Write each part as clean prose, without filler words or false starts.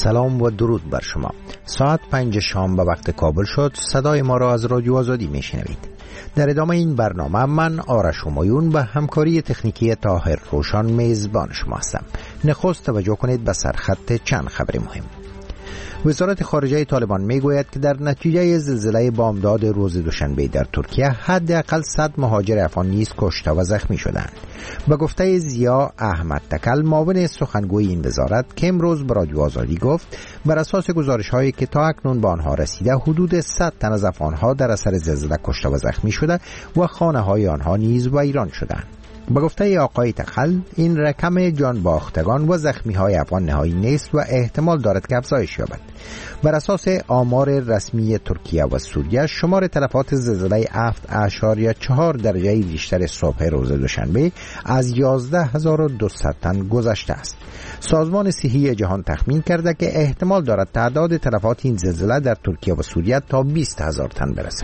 سلام و درود بر شما. ساعت 5 شام به وقت کابل شد. صدای ما را از رادیو آزادی میشنوید. در ادامه این برنامه من آرش همایون به همکاری تکنیکی طاهر روشان میزبان شما هستم. نخست توجه کنید به سرخط چند خبر مهم. وزارت خارجه طالبان میگوید که در نتیجه زلزله بامداد روز دوشنبه در ترکیه حداقل 100 مهاجر افغان نیز کشته و زخمی شدند. به گفته ضیا احمد تکل، معاون سخنگوی این وزارت، که امروز به رادیو آزادی گفت بر اساس گزارش‌هایی که تا اکنون به آنها رسیده حدود 100 تن از افغان‌ها در اثر زلزله کشته و زخمی شده و خانه‌های آنها نیز ویران شدند. به گفته آقای تخل، این رقم جان باختگان و زخمی های افغان نهایی نیست و احتمال دارد که افزایش یابد. بر اساس آمار رسمی ترکیه و سوریه، شمار تلفات زلزله 7.4 درجه ریشتر صبح روز دوشنبه از 11200 تن گذشته است. سازمان صحی جهان تخمین کرده که احتمال دارد تعداد تلفات این زلزله در ترکیه و سوریه تا 20000 تن برسد.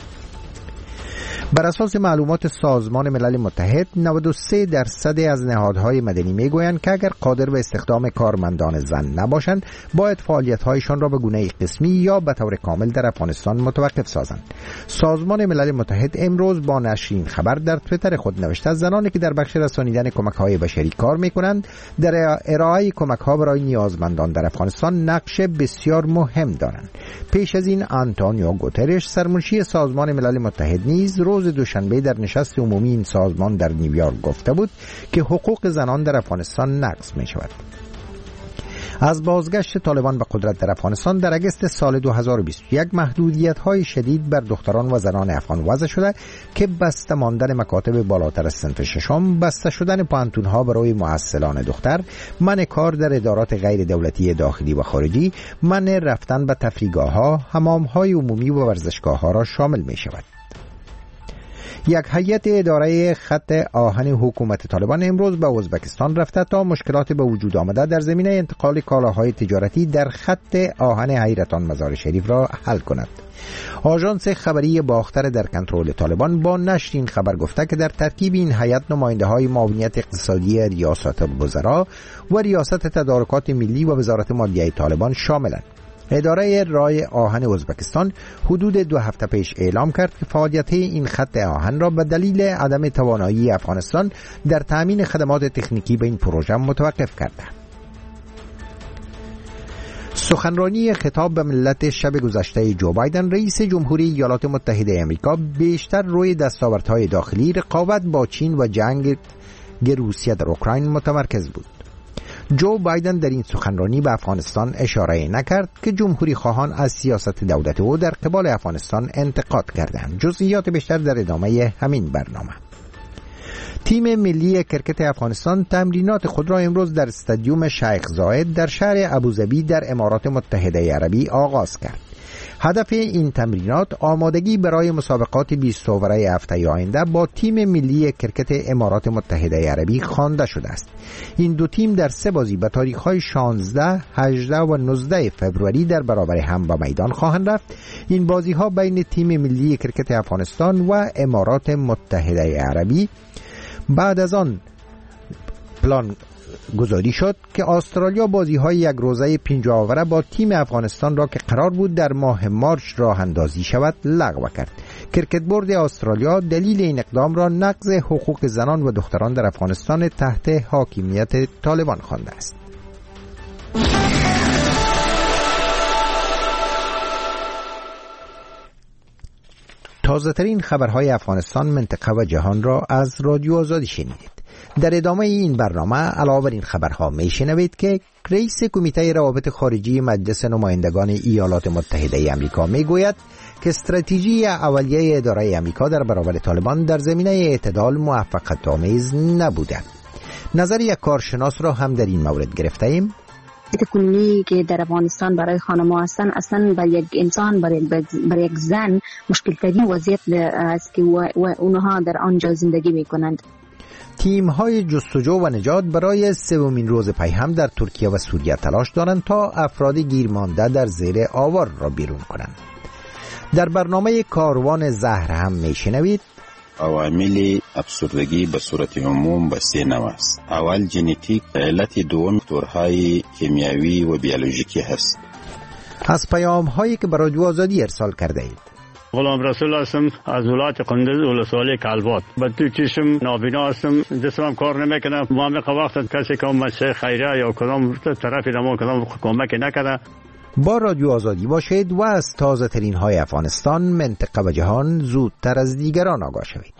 بر اساس معلومات سازمان ملل متحد، 93% از نهادهای مدنی میگویند که اگر قادر به استخدام کارمندان زن نباشند، باید فعالیت‌هایشان را به گونه قسمی یا به طور کامل در افغانستان متوقف سازند. سازمان ملل متحد امروز با نشر این خبر در توییتر خود نوشته زنانی که در بخش رسانیدن کمک‌های بشری کار می‌کنند در ارائه کمک‌ها برای نیازمندان در افغانستان نقش بسیار مهم دارند. پیش از این آنتونیو گوترش، سرمنشی سازمان ملل متحد، نیز روز دوشنبه در نشست عمومی این سازمان در نیویورک گفته بود که حقوق زنان در افغانستان نقض می شود. از بازگشت طالبان به قدرت در افغانستان در اگست سال 2021 محدودیت‌های شدید بر دختران و زنان افغان وضع شده که بسته ماندن مکاتب بالاتر از صنف ششم، بسته شدن پانتون‌ها برای محصلان دختر، منع کار در ادارات غیر دولتی داخلی و خارجی، منع رفتن به تفریحگاه‌ها، حمام‌های عمومی و ورزشگاه‌ها را شامل می‌شود. یک هیئت اداره خط آهن حکومت طالبان امروز به ازبکستان رفته تا مشکلات به وجود آمده در زمینه انتقال کالاهای تجارتی در خط آهن حیرتان مزار شریف را حل کند. آژانس خبری باختر در کنترل طالبان با نشر این خبر گفته که در ترکیب این هیئت نماینده‌های معاونیت اقتصادی ریاست الوزراء و ریاست تدارکات ملی و وزارت مالیه طالبان شاملند. اداره رای آهن ازبکستان حدود 2 هفته پیش اعلام کرد که فعالیت این خط آهن را به دلیل عدم توانایی افغانستان در تامین خدمات تکنیکی به این پروژه متوقف کرده. سخنرانی خطاب به ملت شب گذشته جو بایدن، رئیس جمهوری ایالات متحده آمریکا، بیشتر روی دستاوردهای داخلی، رقابت با چین و جنگ روسیه در اوکراین متمرکز بود. جو بایدن در این سخنرانی به افغانستان اشاره نکرد که جمهوری خواهان از سیاست دولت او در قبال افغانستان انتقاد کردند. جزئیات بیشتر در ادامه همین برنامه. تیم ملی کرکت افغانستان تمرینات خود را امروز در استادیوم شیخ زاید در شهر ابوظبی در امارات متحده عربی آغاز کرد. هدف این تمرینات آمادگی برای مسابقات 20 اوره هفته آینده با تیم ملی کرکت امارات متحده عربی خوانده شده است. این دو تیم در 3 بازی به تاریخ‌های 16، 18 و 19 فوریه در برابر هم به میدان خواهند رفت. این بازی‌ها بین تیم ملی کرکت افغانستان و امارات متحده عربی بعد از آن پلان گذاری شد که استرالیا بازی‌های یک روزه 50 اوره با تیم افغانستان را که قرار بود در ماه مارچ راه اندازی شود لغو کرد. کرکت بورد استرالیا دلیل این اقدام را نقض حقوق زنان و دختران در افغانستان تحت حاکمیت طالبان خوانده است. تازه‌ترین خبرهای افغانستان، منطقه و جهان را از رادیو آزادی شنیدید. در ادامه این برنامه علاوه بر این خبرها میشنوید که رئیس کمیته روابط خارجی مجلس نمایندگان ایالات متحده آمریکا میگوید که استراتژی اولیه اداره آمریکا در برابر طالبان در زمینه اعتدال موفقیت آمیز نبوده. نظر یک کارشناس را هم در این مورد گرفته ایم. کنونی که در افغانستان برای خانم‌ها هستند، اصلا برای یک انسان، برای یک زن مشکل ترین وضعیت است که اونها در آنجا زندگی میکنند. تیم‌های جستجو و نجات برای 3مین روز پیهم در ترکیه و سوریه تلاش دارند تا افراد گیرمانده در زیر آوار را بیرون کنند. در برنامه کاروان زهر هم میشنوید عوامل افسردگی به صورت عموم به 3 نوع است. اول ژنتیک، علت دوم فاکتورهای کیمیاوی و بیولوژیکی هست. از پیام هایی که به رادیو آزادی ارسال کرده اید: غلام رسول هستم از ولایت قندوز ولسوالی کلبات. با تو چشم نابینا هستم، جسمم کار نمیکنه. ما میگه وقت کسی که مسئله خیریه یا کدام طرفی ما کدام کمک نکنه. با رادیو آزادی باشید و از تازه ترین های افغانستان، منطقه و جهان زودتر از دیگران آگاه شوید.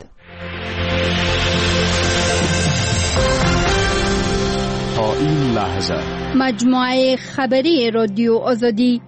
تا این لحظه مجموعه خبری رادیو آزادی.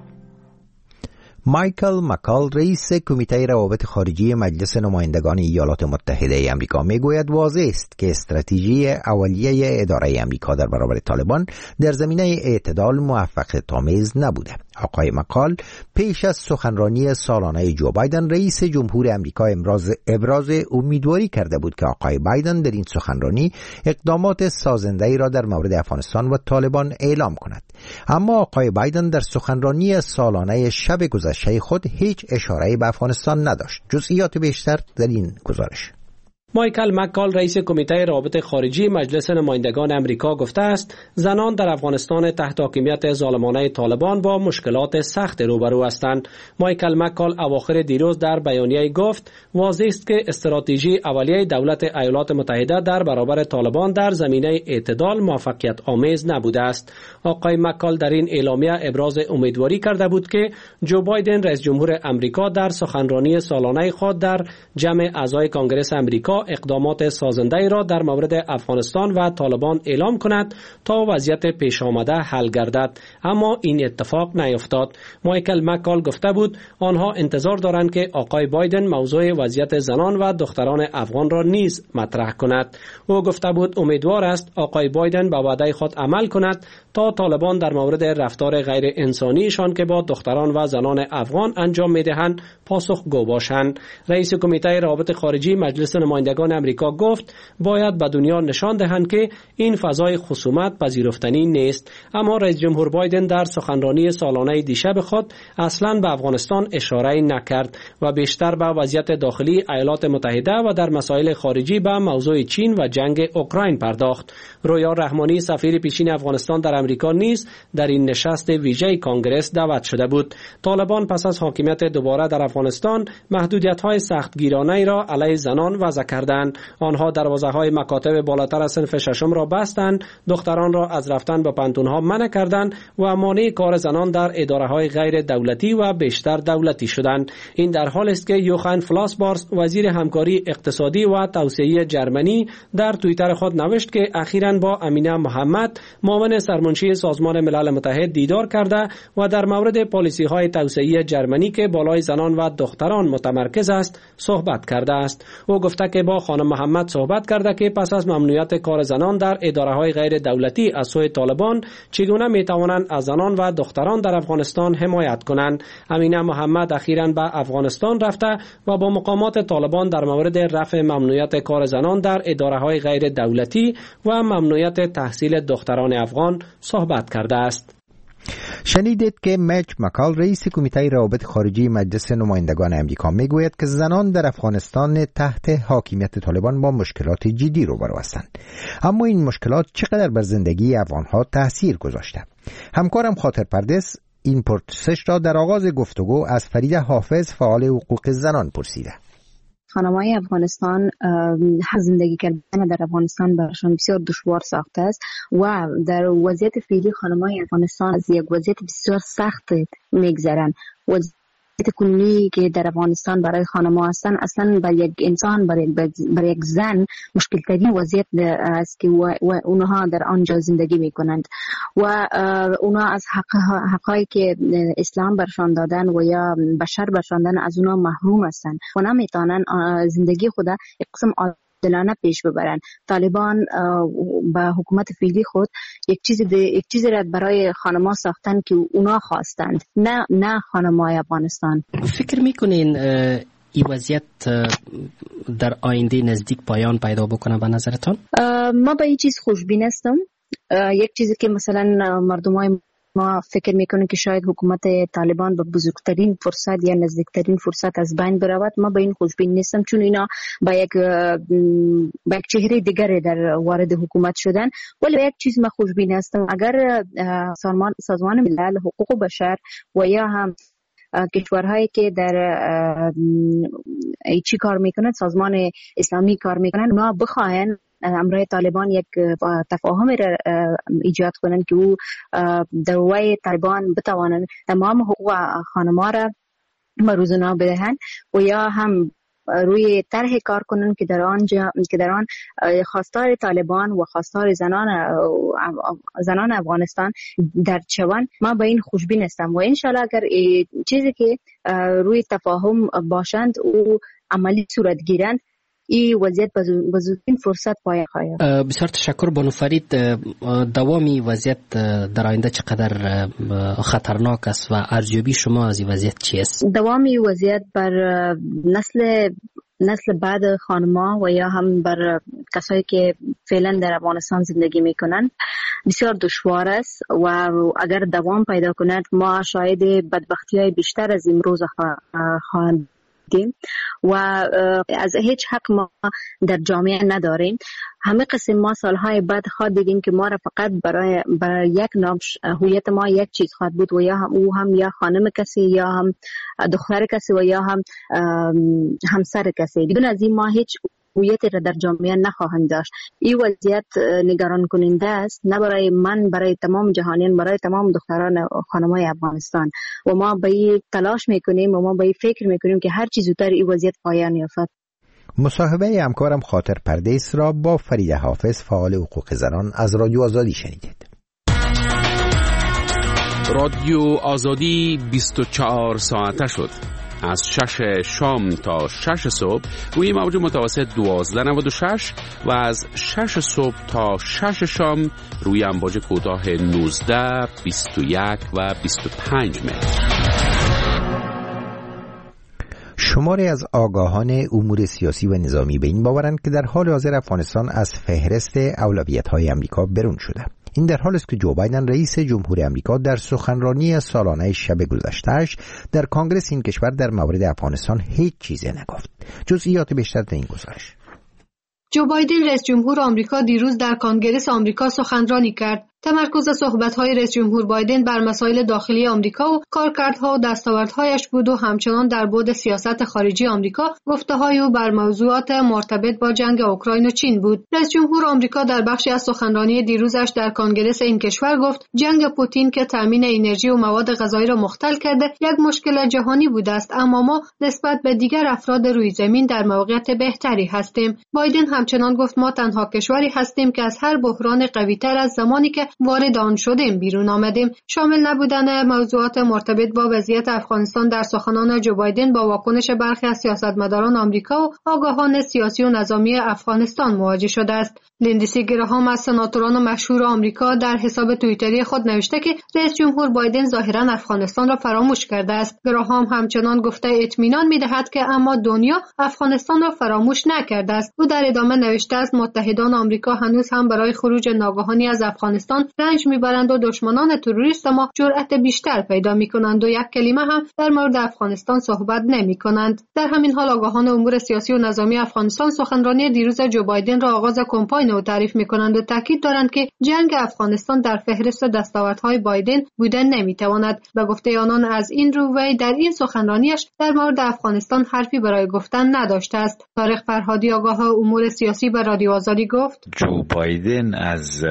مایکل مکال، رئیس کمیته روابط خارجی مجلس نمایندگان ایالات متحده آمریکا، میگوید واضح است که استراتژی اولیه اداره آمریکا در برابر طالبان در زمینه اعتدال موفقیت‌آمیز نبوده. آقای مکال پیش از سخنرانی سالانه جو بایدن رئیس جمهور آمریکا ابراز امیدواری کرده بود که آقای بایدن در این سخنرانی اقدامات سازنده‌ای را در مورد افغانستان و طالبان اعلام کند. اما آقای بایدن در سخنرانی سالانه شب گذشته خود هیچ اشاره‌ای به افغانستان نداشت. جزئیات بیشتر در این گزارش. مایکل مکال، رئیس کمیته روابط خارجی مجلس نمایندگان آمریکا، گفته است زنان در افغانستان تحت حاکمیت ظالمانه طالبان با مشکلات سخت روبرو هستند. مایکل مکال اواخر دیروز در بیانیه گفت واضح است که استراتژی اولیه دولت ایالات متحده در برابر طالبان در زمینه اعتدال موفقیت آمیز نبوده است. آقای مکال در این اعلامیه ابراز امیدواری کرده بود که جو بایدن رئیس جمهور آمریکا در سخنرانی سالانه خود در جمع اعضای کنگره آمریکا اقدامات سازنده‌ای را در مورد افغانستان و طالبان اعلام کند تا وضعیت پیش آمده حل گردد، اما این اتفاق نیفتاد. مایکل مکال گفته بود آنها انتظار دارند که آقای بایدن موضوع وضعیت زنان و دختران افغان را نیز مطرح کند. او گفته بود امیدوار است آقای بایدن به وعده خود عمل کند تا طالبان در مورد رفتار غیر انسانیشان که با دختران و زنان افغان انجام می‌دهند پاسخگو باشند. رئیس کمیته روابط خارجی مجلس نمایندگان آمریکا گفت باید به دنیا نشان دهند که این فضای خصومت پذیرفتنی نیست. اما رئیس جمهور بایدن در سخنرانی سالانه دیشب خود اصلاً به افغانستان اشاره نکرد و بیشتر به وضعیت داخلی ایالات متحده و در مسائل خارجی به موضوع چین و جنگ اوکراین پرداخت. رویا رحمانی، سفیر پیشین افغانستان در آمریکا، نیز در این نشست ویژه کنگره دعوت شده بود. طالبان پس از حاکمیت دوباره در افغانستان محدودیت‌های سختگیرانه‌ای را علیه زنان وضع کردند. آنها دروازه‌های مکاتب بالاتر از صنف ششم را بستند، دختران را از رفتن به پانتون‌ها منع کردند و مانع کار زنان در اداره‌های غیر دولتی و بیشتر دولتی شدند. این در حالی است که یوخان فلاسبارس، وزیر همکاری اقتصادی و توسعه جرمنی، در توییتر خود نوشت که اخیراً با امینه محمد، معاون سرمنشی سازمان ملل متحد، دیدار کرده و در مورد پالیسی‌های توسعه جرمنی که بالای زنان و دختران متمرکز است صحبت کرده است. او گفته که با خانم محمد صحبت کرده که پس از ممنوعیت کار زنان در اداره‌های غیر دولتی از سوی طالبان چگونه می‌توانند از زنان و دختران در افغانستان حمایت کنند. امینه محمد اخیراً به افغانستان رفته و با مقامات طالبان در مورد رفع ممنوعیت کار زنان در اداره‌های غیر دولتی و ممنوعیت تحصیل دختران افغان صحبت کرده است. شنیدید که میچ مکال، رئیس کمیته روابط خارجی مجلس نمایندگان آمریکا، میگوید که زنان در افغانستان تحت حاکمیت طالبان با مشکلات جدی روبرو هستند. اما این مشکلات چقدر بر زندگی افغانها تاثیر گذاشته؟ همکارم خاطر پردس این پرسش را در آغاز گفتگو از فریده حافظ، فعال حقوق زنان، پرسیده. خانم‌های افغانستان زندگی کردن در افغانستان برشان بسیار دشوار ساخته است و در وضعیت فعلی خانم‌های افغانستان از یک وضعیت بسیار سخت میگذرن. وضعیت کنونی که در افغانستان برای خانم‌ها هستن اصلا برای یک انسان، برای یک زن مشکل ترین وضعیت است که اونها در آنجا زندگی میکنند و اونها از حقایی که اسلام برشان دادن و یا بشر برشان دادن از اونها محروم هستند و نمیتونن زندگی خود یک قسم عادلانه پیش ببرن. طالبان با حکومت فعلی خود یک چیزی را برای خانم‌ها ساختن که اونا خواستند، نه خانم‌های افغانستان. فکر میکنین این وضعیت در آینده نزدیک پایان پیدا بکنه به نظرتان؟ ما به این چیز خوشبین هستم. یک چیزی که مثلا مردمای ما فکر میکنیم که شاید حکومت طالبان با بزرگترین فرصت یا نزدیکترین فرصت از بین برود. ما به این خوشبین نیستم، چون اینا با یک چهره دیگری در وارد حکومت شدن. ولی یک چیز ما خوشبین هستم، اگر سازمان ملل حقوق بشر و یا هم کشورهایی که در چی کار میکنن، سازمان اسلامی کار میکنن، اونا بخواهن امرای طالبان یک تفاهم را ایجاد کنن که او در وای طالبان بتوانن تمام حقوق خانما را مروزنا بدهن و یا هم روی طرح کار کنن که در آن خواستار طالبان و خواستار زنان افغانستان در چوان. ما با این خوشبین هستم و انشالله اگر چیزی که روی تفاهم باشند او عملی صورت گیرند، این وضعیت بزرگترین فرصت پایان خواهد. بسیار تشکر بانو فرید. دوامی وضعیت در آینده چقدر خطرناک است و ارزیابی شما از این وضعیت چی است؟ دوامی وضعیت بر نسل بعد خانما و یا هم بر کسایی که فعلا در افغانستان زندگی میکنن بسیار دشوار است و اگر دوام پیدا کند ما شاید بدبختی‌های بیشتر از امروز خواهند و از هیچ حق ما در جامعه نداریم. همه قسم ما سالهای بعد خواهد دیدیم که ما را فقط برای یک نام هویت ما یک چیز خواهد بود و یا هم او هم یا خانم کسی یا هم دختر کسی و یا هم همسر کسی. بدون از این ما هیچ هویت را در جامعه نخواهند داشت. این وضعیت نگران کننده است، نه برای من، برای تمام جهانیان، برای تمام دختران و خانم‌های افغانستان و ما به این تلاش میکنیم و ما به این فکر میکنیم که هر چیز زودتر این وضعیت پایان یابد. مصاحبه همکارم خاطر پردیس را با فریده حافظ فعال حقوق زنان از رادیو آزادی شنیدید. رادیو آزادی 24 ساعته شد. از 6 شام تا 6 صبح روی موج متوسط 1296 و از 6 صبح تا 6 شام روی امواج کوتاه 19، 21 و 25 متر. شماری از آگاهان امور سیاسی و نظامی به این باورند که در حال حاضر افغانستان از فهرست اولویت‌های آمریکا برون شده. این در حالی است که جو بایدن رئیس جمهور آمریکا در سخنرانی سالانه شب گذشته‌اش در کنگره این کشور در مورد افغانستان هیچ چیزی نگفت. جزئیات بیشتر در این گزارش. جو بایدن رئیس جمهور آمریکا دیروز در کنگره آمریکا سخنرانی کرد. تمرکز صحبت‌های رئیس جمهور بایدن بر مسائل داخلی آمریکا و کارکردها و دستاوردهایش بود و همچنان در بعد سیاست خارجی آمریکا گفته‌های او بر موضوعات مرتبط با جنگ اوکراین و چین بود. رئیس جمهور آمریکا در بخشی از سخنرانی دیروزش در کنگره این کشور گفت جنگ پوتین که تامین انرژی و مواد غذایی را مختل کرده یک مشکل جهانی بوده است، اما ما نسبت به دیگر افراد روی زمین در موقعیت بهتری هستیم. بایدن همچنان گفت ما تنها کشوری هستیم که از هر بحران قوی‌تر از زمانی که وارد آن شدیم بیرون آمدیم. شامل نبودن موضوعات مرتبط با وضعیت افغانستان در سخنان جو بایدن با واکنش برخی از سیاستمداران آمریکا و آگاهان سیاسی و نظامی افغانستان مواجه شده است. لیندسی گراهام از سناتوران مشهور آمریکا در حساب توییتری خود نوشته که رئیس جمهور بایدن ظاهراً افغانستان را فراموش کرده است. گراهام همچنان گفته اطمینان می‌دهد که اما دنیا افغانستان را فراموش نکرده است. او در ادامه نوشته است متحدان آمریکا هنوز هم برای خروج ناگهانی از افغانستان رنج میبرند و دشمنان تروریست ما جرأت بیشتر پیدا میکنند و یک کلمه هم در مورد افغانستان صحبت نمیکنند. در همین حال آگاهان امور سیاسی و نظامی افغانستان سخنرانی دیروز جو بایدن را آغاز کمپاین او تعریف میکنند و تاکید دارند که جنگ افغانستان در فهرست دستاوردهای بایدن بودن نمیتواند. به گفته آنان از این رو وی در این سخنرانیش در مورد افغانستان حرفی برای گفتن نداشته است. طارق فرهادی آگاه امور سیاسی به رادیو آزادی گفت جو بایدن از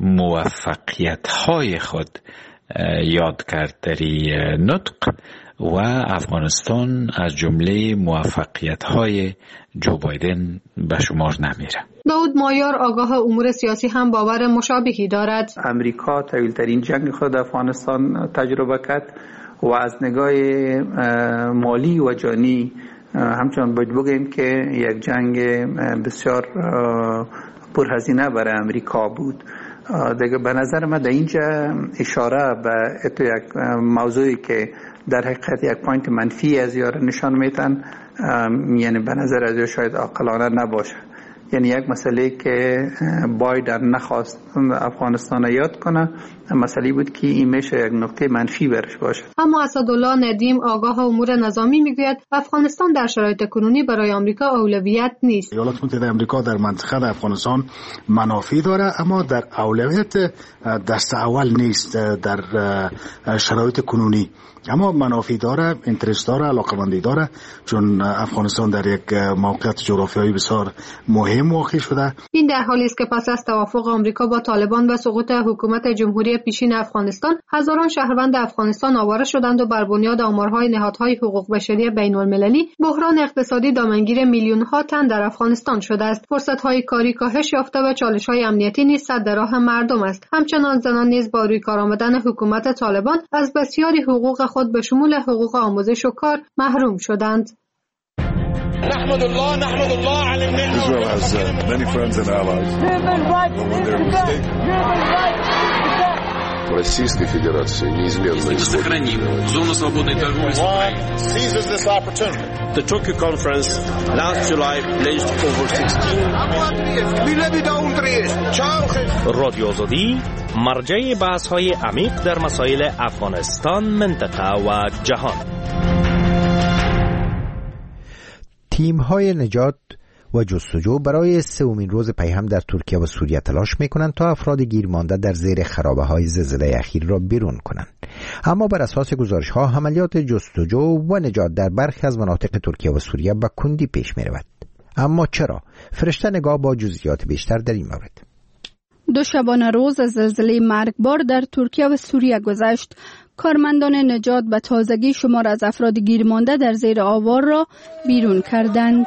موفقیت‌های خود یاد کرد در نطق و افغانستان از جمله موفقیت‌های جو بایدن به شمار نمیره. داود مایار آگاه امور سیاسی هم باور مشابهی دارد. امریکا طویل‌ترین جنگ خود افغانستان تجربه کرد و از نگاه مالی و جانی همچنان باید بگیم که یک جنگ بسیار پرهزینه برای امریکا بود. دیگه به نظر من در اینجا اشاره به یک موضوعی که در حقیقت یک پوینت منفی از یار نشان میتن، یعنی به نظر از شاید عاقلانه نباشه یعنی یک مسئله که بایدن نخواست افغانستان یاد کنه، مسئله بود که این میشه یک نقطه منفی برش باشه. اما اسدالله ندیم آگاه امور نظامی میگوید افغانستان در شرایط کنونی برای آمریکا اولویت نیست. ایالات متحده آمریکا در منطقه افغانستان منافع داره، اما در اولویت دست اول نیست در شرایط کنونی، اما منافع داره، اینترست داره، علاقمندی داره، چون افغانستان در یک موقعیت جغرافیایی بسیار مهم واقع شده. این در حالی است که پس از توافق آمریکا با طالبان و سقوط حکومت جمهوری پیشین افغانستان، هزاران شهروند افغانستان آواره شدند و بر بنیاد آمارهای نهادهای حقوق بشری بین‌المللی بحران اقتصادی دامنگیر میلیون‌ها تن در افغانستان شده است. فرصت‌های کاری کاهش یافته و چالش‌های امنیتی نیز سد راه مردم است. همچنان زنان نیز با روی کار آمدن حکومت طالبان از بسیاری حقوق خود به شمول حقوق آموزش و کار محروم شدند. نحمد الله على Israel has many friends and allies. Российской Федерации неизменно сохраним зону свободной торговли с Украиной. Seizes this opportunity. The Tokyo conference last July pledged over 16 رادیو آزادی مرجع بحث‌های عمیق در مسائل افغانستان، منطقه و جهان. تیم‌های نجات و جستجو برای سومین روز پیهم در ترکیه و سوریه تلاش می‌کنند تا افراد گیر مانده در زیر خرابه‌های زلزله اخیر را بیرون کنند. اما بر اساس گزارش‌ها عملیات جستجو و نجات در برخی از مناطق ترکیه و سوریه به کندی پیش می‌رود. اما چرا؟ فرشته نگاه با جزئیات بیشتر در این مورد. دو شبانه روز از زلزله مرگبار در ترکیه و سوریه گذشت. کارمندان نجات به تازگی شمار از افراد گیر مانده در زیر آوار را بیرون کردند.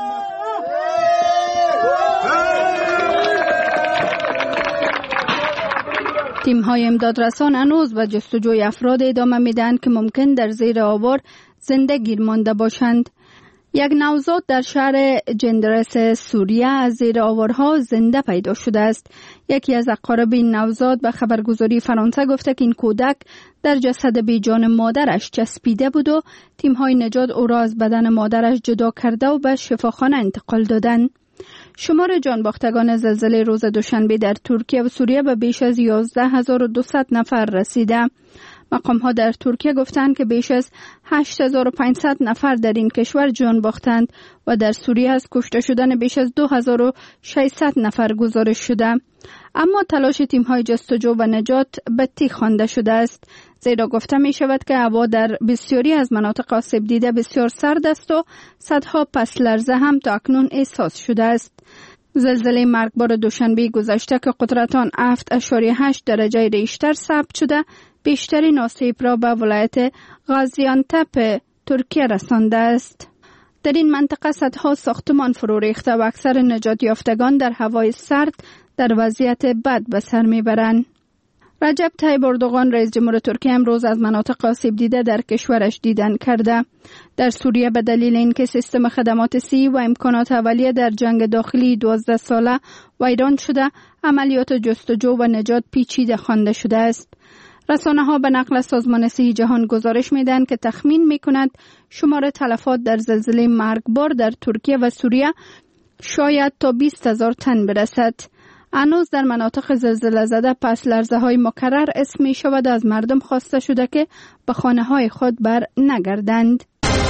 تیم‌های امدادرسان هنوز به جستجوی افراد ادامه می‌دهند که ممکن در زیر آوار زنده گیر مانده باشند. یک نوزاد در شهر جندرس سوریه از زیر آوارها زنده پیدا شده است. یکی از اقارب این نوزاد به خبرگزاری فرانسه گفته که این کودک در جسد بیجان مادرش چسبیده بود و تیم‌های نجات او را از بدن مادرش جدا کرده و به شفاخانه انتقال دادند. شمار جانباختگان زلزله روز دوشنبه در ترکیه و سوریه به بیش از 11200 نفر رسیده. مقام‌ها در ترکیه گفتند که بیش از 8500 نفر در این کشور جان باختند و در سوریه از کشته شدن بیش از 2600 نفر گزارش شده. اما تلاش تیم‌های جستجو و نجات به تیغ خوانده شده است، زیرا گفته می شود که هوا در بسیاری از مناطق آسیب دیده بسیار سرد است و صدها پس لرزه هم تا اکنون احساس شده است. زلزله مرگبار دوشنبه گذشته که قدرت آن 7.8 درجه ریشتر ثبت شده، بیشترین آسیب را به ولایت غازیانتپ ترکیه رسانده است. در این منطقه صدها ساختمان فرو ریخته و اکثر نجات یافتگان در هوای سرد در وضعیت بد به سر میبرند. رجب طیب اردوغان رئیس جمهور ترکیه امروز از مناطق آسیب دیده در کشورش دیدن کرده. در سوریه به دلیل اینکه سیستم خدمات صحی و امکانات اولیه در جنگ داخلی 12 ساله ویران شده، عملیات جستجو و نجات پیچیده خوانده شده است. رسانه‌ها به نقل سازمان صحی جهان گزارش می‌دهند که تخمین می‌کند شمار تلفات در زلزله مرگبار در ترکیه و سوریه شاید تا 20,000 تن برسد. هنوز در مناطق زلزله زده پس لرزه‌های مکرر اسم می‌شود از مردم خواسته شده که به خانه‌های خود بر نگردند.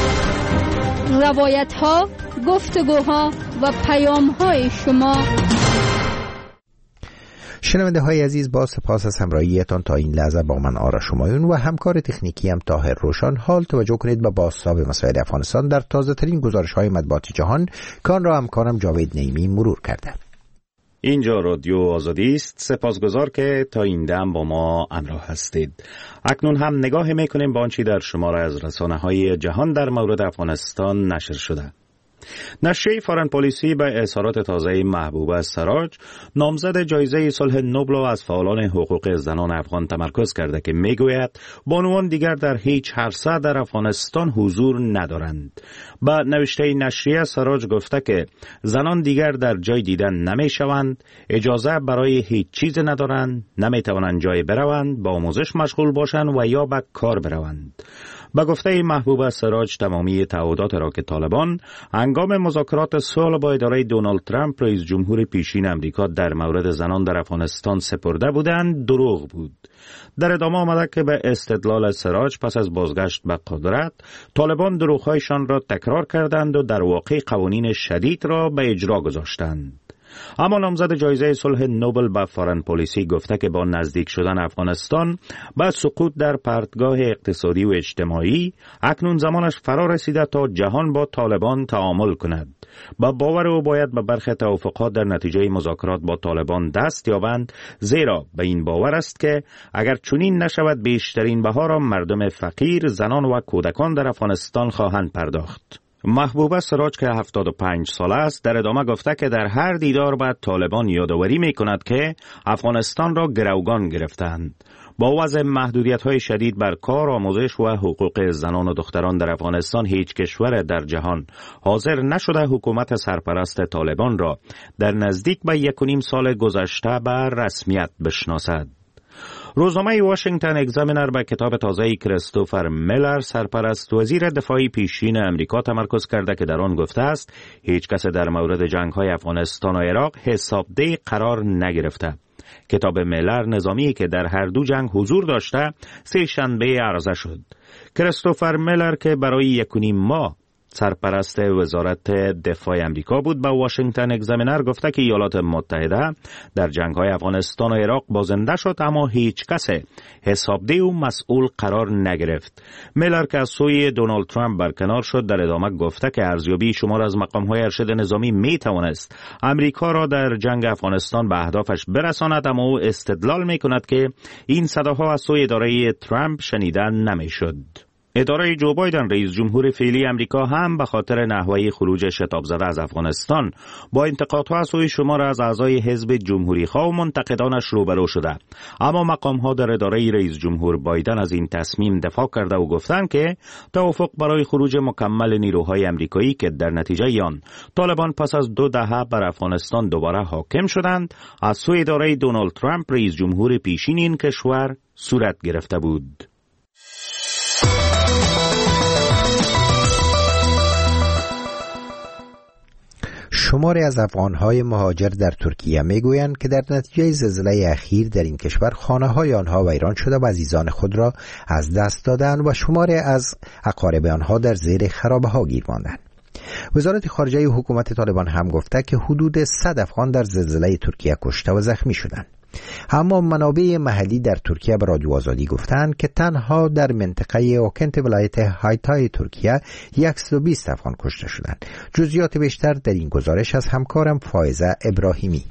روایت‌ها، گفتگوها و پیام‌های شما. شنونده های عزیز، با سپاس از همراهیتان تا این لحظه با من آرش همایون و همکار تکنیکی هم طاهر روشن. حال توجه کنید به بازتاب مسائل افغانستان در تازه ترین گزارش های مطبوعات جهان که آن را همکارم جاوید نعیمی مرور کرده. اینجا رادیو آزادی است. سپاسگزار که تا این دم با ما همراه هستید. اکنون هم نگاه میکنیم به آنچه در شماره از رسانه‌های جهان در مورد افغانستان نشر شده. نشریه فارن پالیسی به اظهارات تازه محبوبه سراج، نامزد جایزه صلح نوبل از فعالان حقوق زنان افغان تمرکز کرده که میگوید بانوان دیگر در هیچ عرصه در افغانستان حضور ندارند. با نوشته نشریه سراج گفته که زنان دیگر در جای دیدن نمیشوند، اجازه برای هیچ چیز ندارند، نمیتوانند جای بروند، با آموزش مشغول باشند و یا به کار بروند. به گفته محبوبه سراج، تمامی تعهدات را که طالبان هنگام مذاکرات صلح با اداره دونالد ترامپ رئیس جمهور پیشین امریکا در مورد زنان در افغانستان سپرده بودند دروغ بود. در ادامه آمده که به استدلال سراج پس از بازگشت به قدرت طالبان دروغ‌هایشان را تکرار کردند و در واقع قوانین شدید را به اجرا گذاشتند. اما نامزد جایزه صلح نوبل به فارن پالیسی گفته که با نزدیک شدن افغانستان به سقوط در پرتگاه اقتصادی و اجتماعی اکنون زمانش فرا رسیده تا جهان با طالبان تعامل کند. با باور او باید به برخی توافقات در نتیجه مذاکرات با طالبان دست یابند، زیرا به این باور است که اگر چنین نشود بیشترین بها را مردم فقیر، زنان و کودکان در افغانستان خواهند پرداخت. محبوبه سراج که 75 ساله است در ادامه گفته که در هر دیدار با طالبان یادآوری می‌کند که افغانستان را گروگان گرفتند. با وضع محدودیت‌های شدید بر کار، آموزش و حقوق زنان و دختران در افغانستان هیچ کشور در جهان حاضر نشده حکومت سرپرست طالبان را در نزدیک به 1.5 سال گذشته به رسمیت بشناسد. روزنامه واشنگتن اگزامینر به کتاب تازه کریستوفر میلر، سرپرست وزیر دفاعی پیشین امریکا، تمرکز کرده که در آن گفته است هیچ کس در مورد جنگ‌های افغانستان و عراق حسابدهی قرار نگرفته. کتاب میلر نظامی که در هر دو جنگ حضور داشته سه شنبه عرضه شد. کریستوفر میلر که برای 1.5 ماه سرپرست وزارت دفاع امریکا بود به واشنگتن اگزامینر گفته که ایالات متحده در جنگ‌های افغانستان و عراق بازنده شد اما هیچ کس حسابده و مسئول قرار نگرفت. میلر که از سوی دونالد ترامپ برکنار شد در ادامه گفته که ارزیابی شمار از مقام‌های ارشد نظامی میتوانست امریکا را در جنگ افغانستان به اهدافش برساند، اما او استدلال میکند که این صداها از سوی اداره ترامپ شنیده نمیشد. اداره جو بایدن رئیس جمهور فعلی امریکا هم به خاطر نحوه خروج شتاب زده از افغانستان با انتقادها از سوی شمار از اعضای حزب جمهوری‌خواه و منتقدانش روبرو شده. اما مقام‌ها در اداره رئیس جمهور بایدن از این تصمیم دفاع کرده و گفتند که توافق برای خروج مکمل نیروهای امریکایی که در نتیجه آن طالبان پس از 2 دهه بر افغانستان دوباره حاکم شدند، از سوی اداره دونالد ترامپ رئیس جمهور پیشین این کشور صورت گرفته بود. شماری از افغان‌های مهاجر در ترکیه میگویند که در نتیجه زلزله اخیر در این کشور خانه‌های آنها ویران شده و عزیزان خود را از دست دادند و شماری از اقارب آنها در زیر خرابه‌ها گیر ماندند. وزارت خارجه حکومت طالبان هم گفته که حدود 100 افغان در زلزله ترکیه کشته و زخمی شدند. اما منابع محلی در ترکیه به رادیو آزادی گفتند که تنها در منطقه اوکنت ولایت هایتای ترکیه 120 افغان کشته شدند. جزئیات بیشتر در این گزارش از همکارم فائزه ابراهیمی.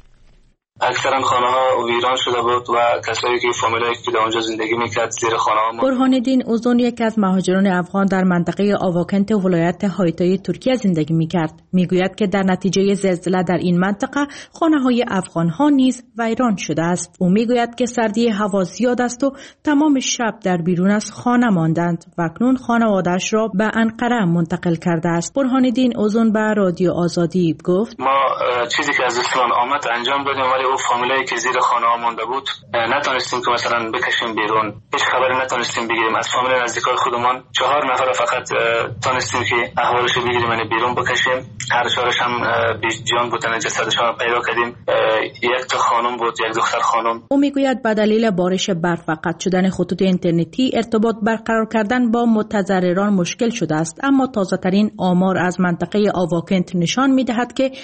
اکثرا خانه‌ها ویران شده بود و کسایی که فامیلایی که در اونجا زندگی می‌کرد زیر خانه‌ها. برهان‌الدین اوزون یکی از مهاجران افغان در منطقه آواکنت ولایت هایتای ترکیه زندگی می‌کرد. می‌گوید که در نتیجه زلزله در این منطقه خانه‌های افغان‌ها نیز ویران شده است. او می‌گوید که سردی هوا زیاد است و تمام شب در بیرون از خانه ماندند و اکنون خانواده‌اش را به انقره منتقل کرده است. برهان‌الدین اوزون به رادیو آزادی گفت: ما چیزی که از دستمان آمد انجام دادیم، ولی او فامیلایی که زیر خانه ها مونده بود نتونستیم که مثلا بکشیم بیرون. هیچ خبری نتونستیم بگیریم از فامیل نزدیکای خودمان. 4 نفر فقط تونستیم که احوالش بگیریم، یعنی بیرون بکشیم. هر چهارش هم بیش جان بودن، جسدشان پیدا کردیم. یک تا خانم بود، یک دختر خانم. او میگوید به دلیل بارش برف و قطع شدن خطوط اینترنتی ارتباط برقرار کردن با متضرران مشکل شده است، اما تازه ترین آمار از منطقه آواکنت نشان میدهد که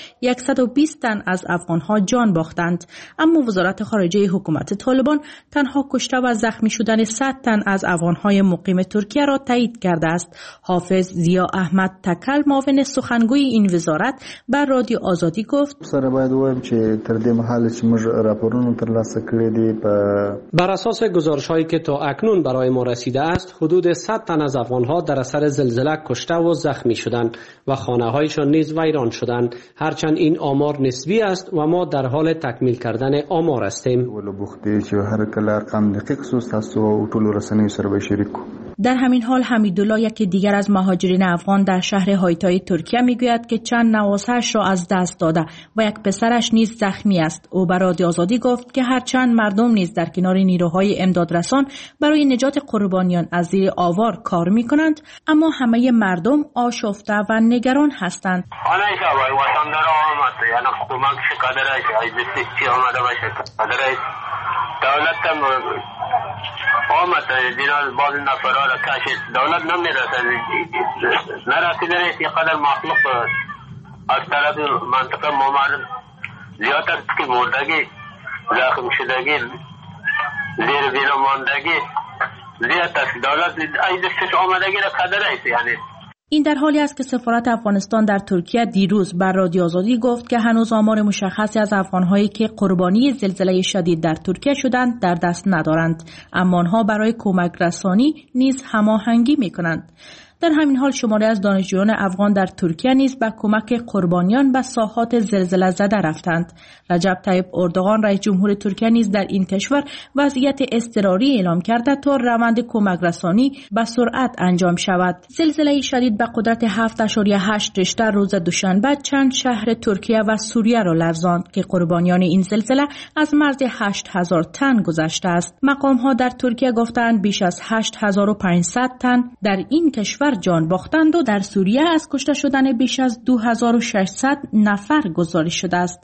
120 تن از افغان‌ها جان باختند. اما وزارت خارجه حکومت طالبان تنها کشته و زخمی شدن 100 تن از افغان‌های مقیم ترکیه را تایید کرده است. حافظ ضیا احمد تکل، معاون سخنگوی این وزارت، بر رادیو آزادی گفت: سره باید وایم چې تر دې مهاله چې موږ راپورونه ترلاسه کړي دي بر اساس گزارش‌هایی که تا اکنون برای ما رسیده است، حدود 100 تن از افغان‌ها در اثر زلزله کشته و زخمی شدند و خانه‌هایشان نیز ویران شدند. هرچند این آمار نسبی است و ما در حال تکمیل کردن آمار هستیم. در همین حال حمیدالله یکی دیگر از مهاجرین افغان در شهر هایتای ترکیه میگوید که چند نواسه‌اش را از دست داده و یک پسرش نیز زخمی است. او به رادیو آزادی گفت که هرچند مردم نیز در کنار نیروهای امدادرسان برای نجات قربانیان از زیر آوار کار میکنند، اما همه مردم آشفته و نگران هستند. دولت هم آمد دینا بعض نفرها را کشید، دولت نمیرسد، نرسیده نیست. یک قدر مخلوق از طرف منطقه مامرد زیاد است که مردگی، زخم شدگی، زیر بینا ماندگی زیاد است. دولت این دستش آمدگی را قدر است. یعنی این در حالی است که سفارت افغانستان در ترکیه دیروز بر رادیو آزادی گفت که هنوز آمار مشخصی از افغان‌هایی که قربانی زلزله شدید در ترکیه شدند در دست ندارند، اما آنها برای کمک رسانی نیز هماهنگی می‌کنند. در همین حال شماری از دانشجویان افغان در ترکیه نیز به کمک قربانیان به ساحات زلزله زده رفتند. رجب طیب اردوغان رئیس جمهور ترکیه نیز در این کشور وضعیت اضطراری اعلام کرده تا روند کمک رسانی به سرعت انجام شود. زلزله شدید به قدرت 7.8 ریشتر روز دوشنبه چند شهر ترکیه و سوریه را لرزاند که قربانیان این زلزله از مرز 8000 تن گذشته است. مقام‌ها در ترکیه گفتند بیش از 8500 تن در این کشور جان باختند و در سوریه از کشته شدن بیش از 2600 نفر گزارش شده است.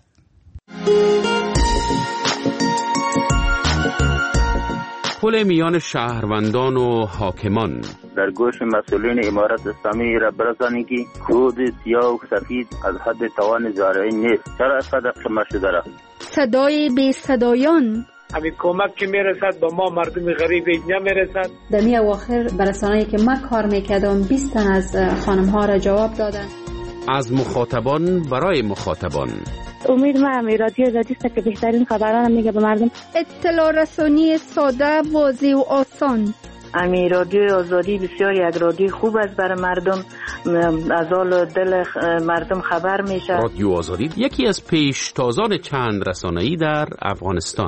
پل میان شهروندان و حاکمان در گوش مسئولین امارت اسلامی را برسانید که کود سیاه و سفید از حد توان زارعی نیست. چرا اینقدر قیمت شده را؟ صدای بی صدایان همین کمک که میرسد با ما مردم غریب اینجا میرسد. در می اواخر برسانه‌ای که من کار میکردم 20 تن از خانم ها را جواب دادن. از مخاطبان برای مخاطبان. امید من رادیو آزادی است که بهترین خبران میگه به مردم. اطلاع رسانی ساده، واضح و آسان. امی رادیو آزادی بسیار یک رادیو خوب است برای مردم، از حال دل مردم خبر میشه. رادیو آزادی یکی از پیشتازان چند رسانه‌ای در افغانستان.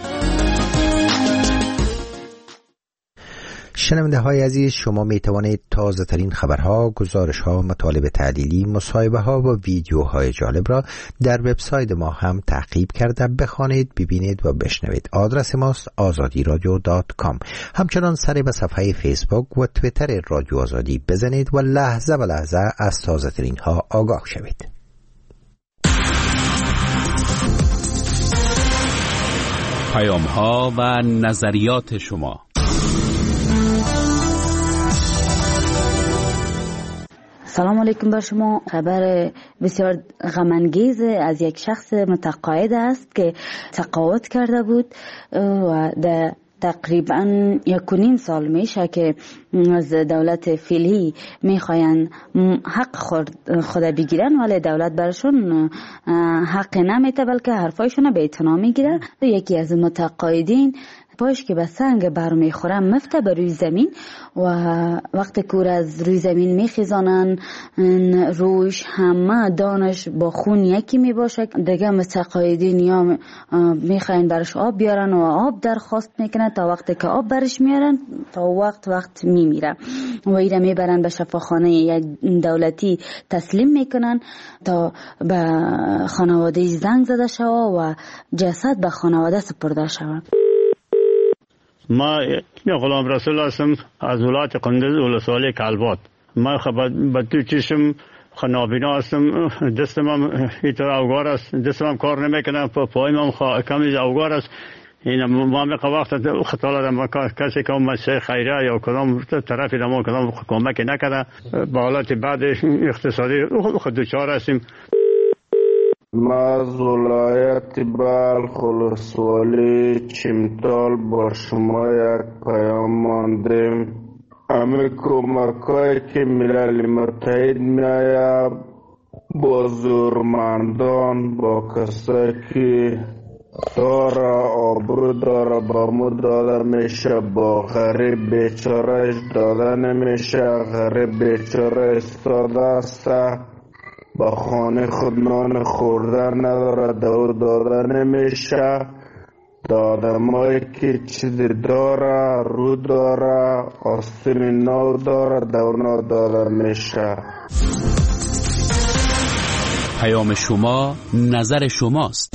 شنونده های عزیز، شما می توانید تازه ترین خبرها، گزارش ها، مطالب تحلیلی، مصاحبه ها و ویدیوهای جالب را در وبسایت ما هم تعقیب کرده بخوانید، ببینید و بشنوید. آدرس ماست azadiradio.com. همچنان سری به صفحه فیسبوک و توییتر رادیو آزادی بزنید و لحظه به لحظه از تازه ترین ها آگاه شوید. پیام ها و نظریات شما. سلام علیکم بر شما. خبر بسیار غم‌انگیز از یک شخص متقاعد است که تقاعد کرده بود و در تقریبا 1.5 سال میشه که از دولت فعلی میخواین حق خود بگیرن، ولی دولت برشون حق نمیده بلکه حرفایشون به اعتنا میگیره. یکی از متقاعدین پاش که به سنگ برمیخوره مفته به روی زمین و وقتی کور از روی زمین میخیزانن روش همه دانش با خون یکی میباشه. دیگه متقاعدین یا میخواین برش آب بیارن و آب درخواست میکنن تا وقتی که آب برش میارن تا وقت میمیره و ایره میبرن به شفاخانه یک دولتی تسلیم میکنن تا به خانواده زنگ زده شود و جسد به خانواده سپرده شود. ما غلام رسول هستم از ولایت قندوز ولسوالی کلبات. ما به تو چشم نابینا هستم، دستم هم اینطور اوگار است، دستم هم کار نمیکنه، پایم هم کمی اوگار است. این ما وقت خطا دادم کسی که مسئله خیریه یا کدام طرفی ما کدام کمک نکرده به حالت بعد اقتصادی خود دچار هستیم. ما از ولایت بلخ ولسوالی چمتال با شما یک پیام ماندیم. همه کمک‌هایی که ملل متحد می‌آید با زورمندان، با کسایی که داره آبرو داره با ما داده میشه، با غریب بیچارهش داده نمیشه. غریب بیچاره استاده است، با خانه خود نان خوردن نداره، دور داده نمیشه. آدمایی که چیز داره، رو داره، آستین نو داره، دونا داده میشه. پیام شما، نظر شماست.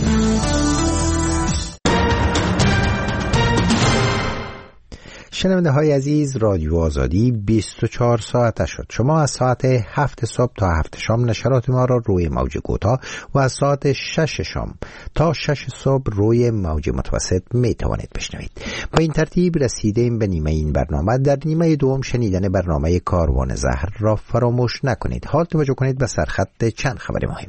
شنونده های عزیز، رادیو آزادی 24 ساعته شد. شما از ساعت 7 صبح تا 7 شام نشرات ما را روی موج کوتاه و از ساعت 6 شام تا 6 صبح روی موج متوسط می توانید بشنوید. با این ترتیب رسیدیم به نیمه این برنامه. در نیمه دوم شنیدن برنامه کاروان زهر را فراموش نکنید. حال توجه کنید به سرخط چند خبر مهم.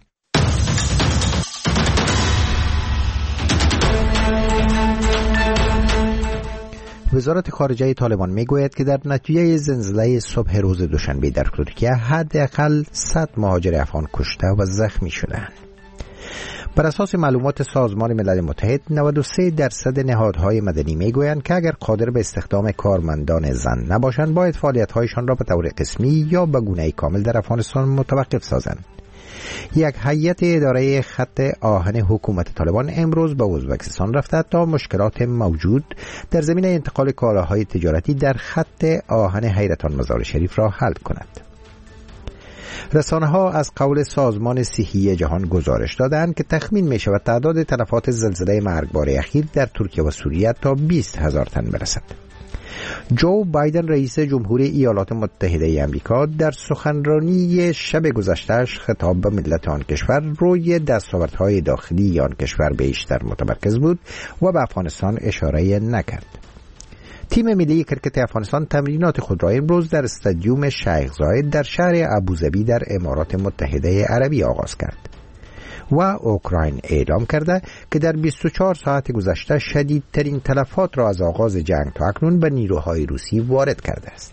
وزارت خارجه طالبان میگوید که در نتیجه زلزله صبح روز دوشنبه در ترکیه حداقل 100 مهاجر افغان کشته و زخمی شدند. بر اساس معلومات سازمان ملل متحد 93% نهادهای مدنی میگویند که اگر قادر به استخدام کارمندان زن نباشند باید فعالیت‌هایشان را به طور قسمی یا به گونه کامل در افغانستان متوقف سازند. یک هیئت اداره خط آهن حکومت طالبان امروز به ازبکستان رفته تا مشکلات موجود در زمینه انتقال کالاهای تجارتی در خط آهن حیرتان مزار شریف را حل کند. رسانه‌ها از قول سازمان صحی جهان گزارش دادند که تخمین می شود تعداد تلفات زلزله مرگبار اخیر در ترکیه و سوریه تا 20,000 تن برسد. جو بایدن رئیس جمهور ایالات متحده آمریکا در سخنرانی شب گذشته‌اش خطاب به ملت آن کشور روی دستاوردهای داخلی آن کشور بیشتر متمرکز بود و به افغانستان اشاره نکرد. تیم ملی کرکت افغانستان تمرینات خود را امروز در استادیوم شیخ زاید در شهر ابوظبی در امارات متحده عربی آغاز کرد و اوکراین اعلام کرده که در 24 ساعت گذشته شدیدترین تلفات را از آغاز جنگ تا اکنون به نیروهای روسی وارد کرده است.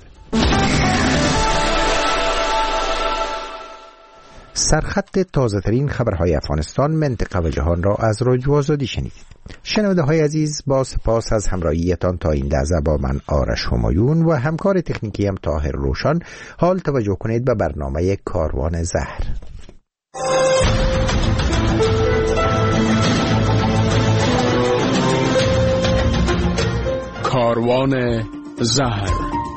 سرخط تازه‌ترین خبرهای افغانستان، منطقه و جهان را از رادیو آزادی شنیدید. شنونده های عزیز، با سپاس از همراهیتان تا این لحظه با من آرش همایون و همکار تکنیکی هم طاهر روشن. حال توجه کنید به برنامه کاروان زهر. کاروان زهر.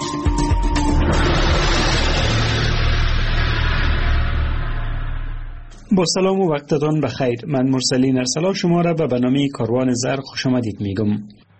با سلام و وقتتان بخیر. من مرسلین ارسلا شما را به برنامه کاروان زهر خوش آمدید میگم.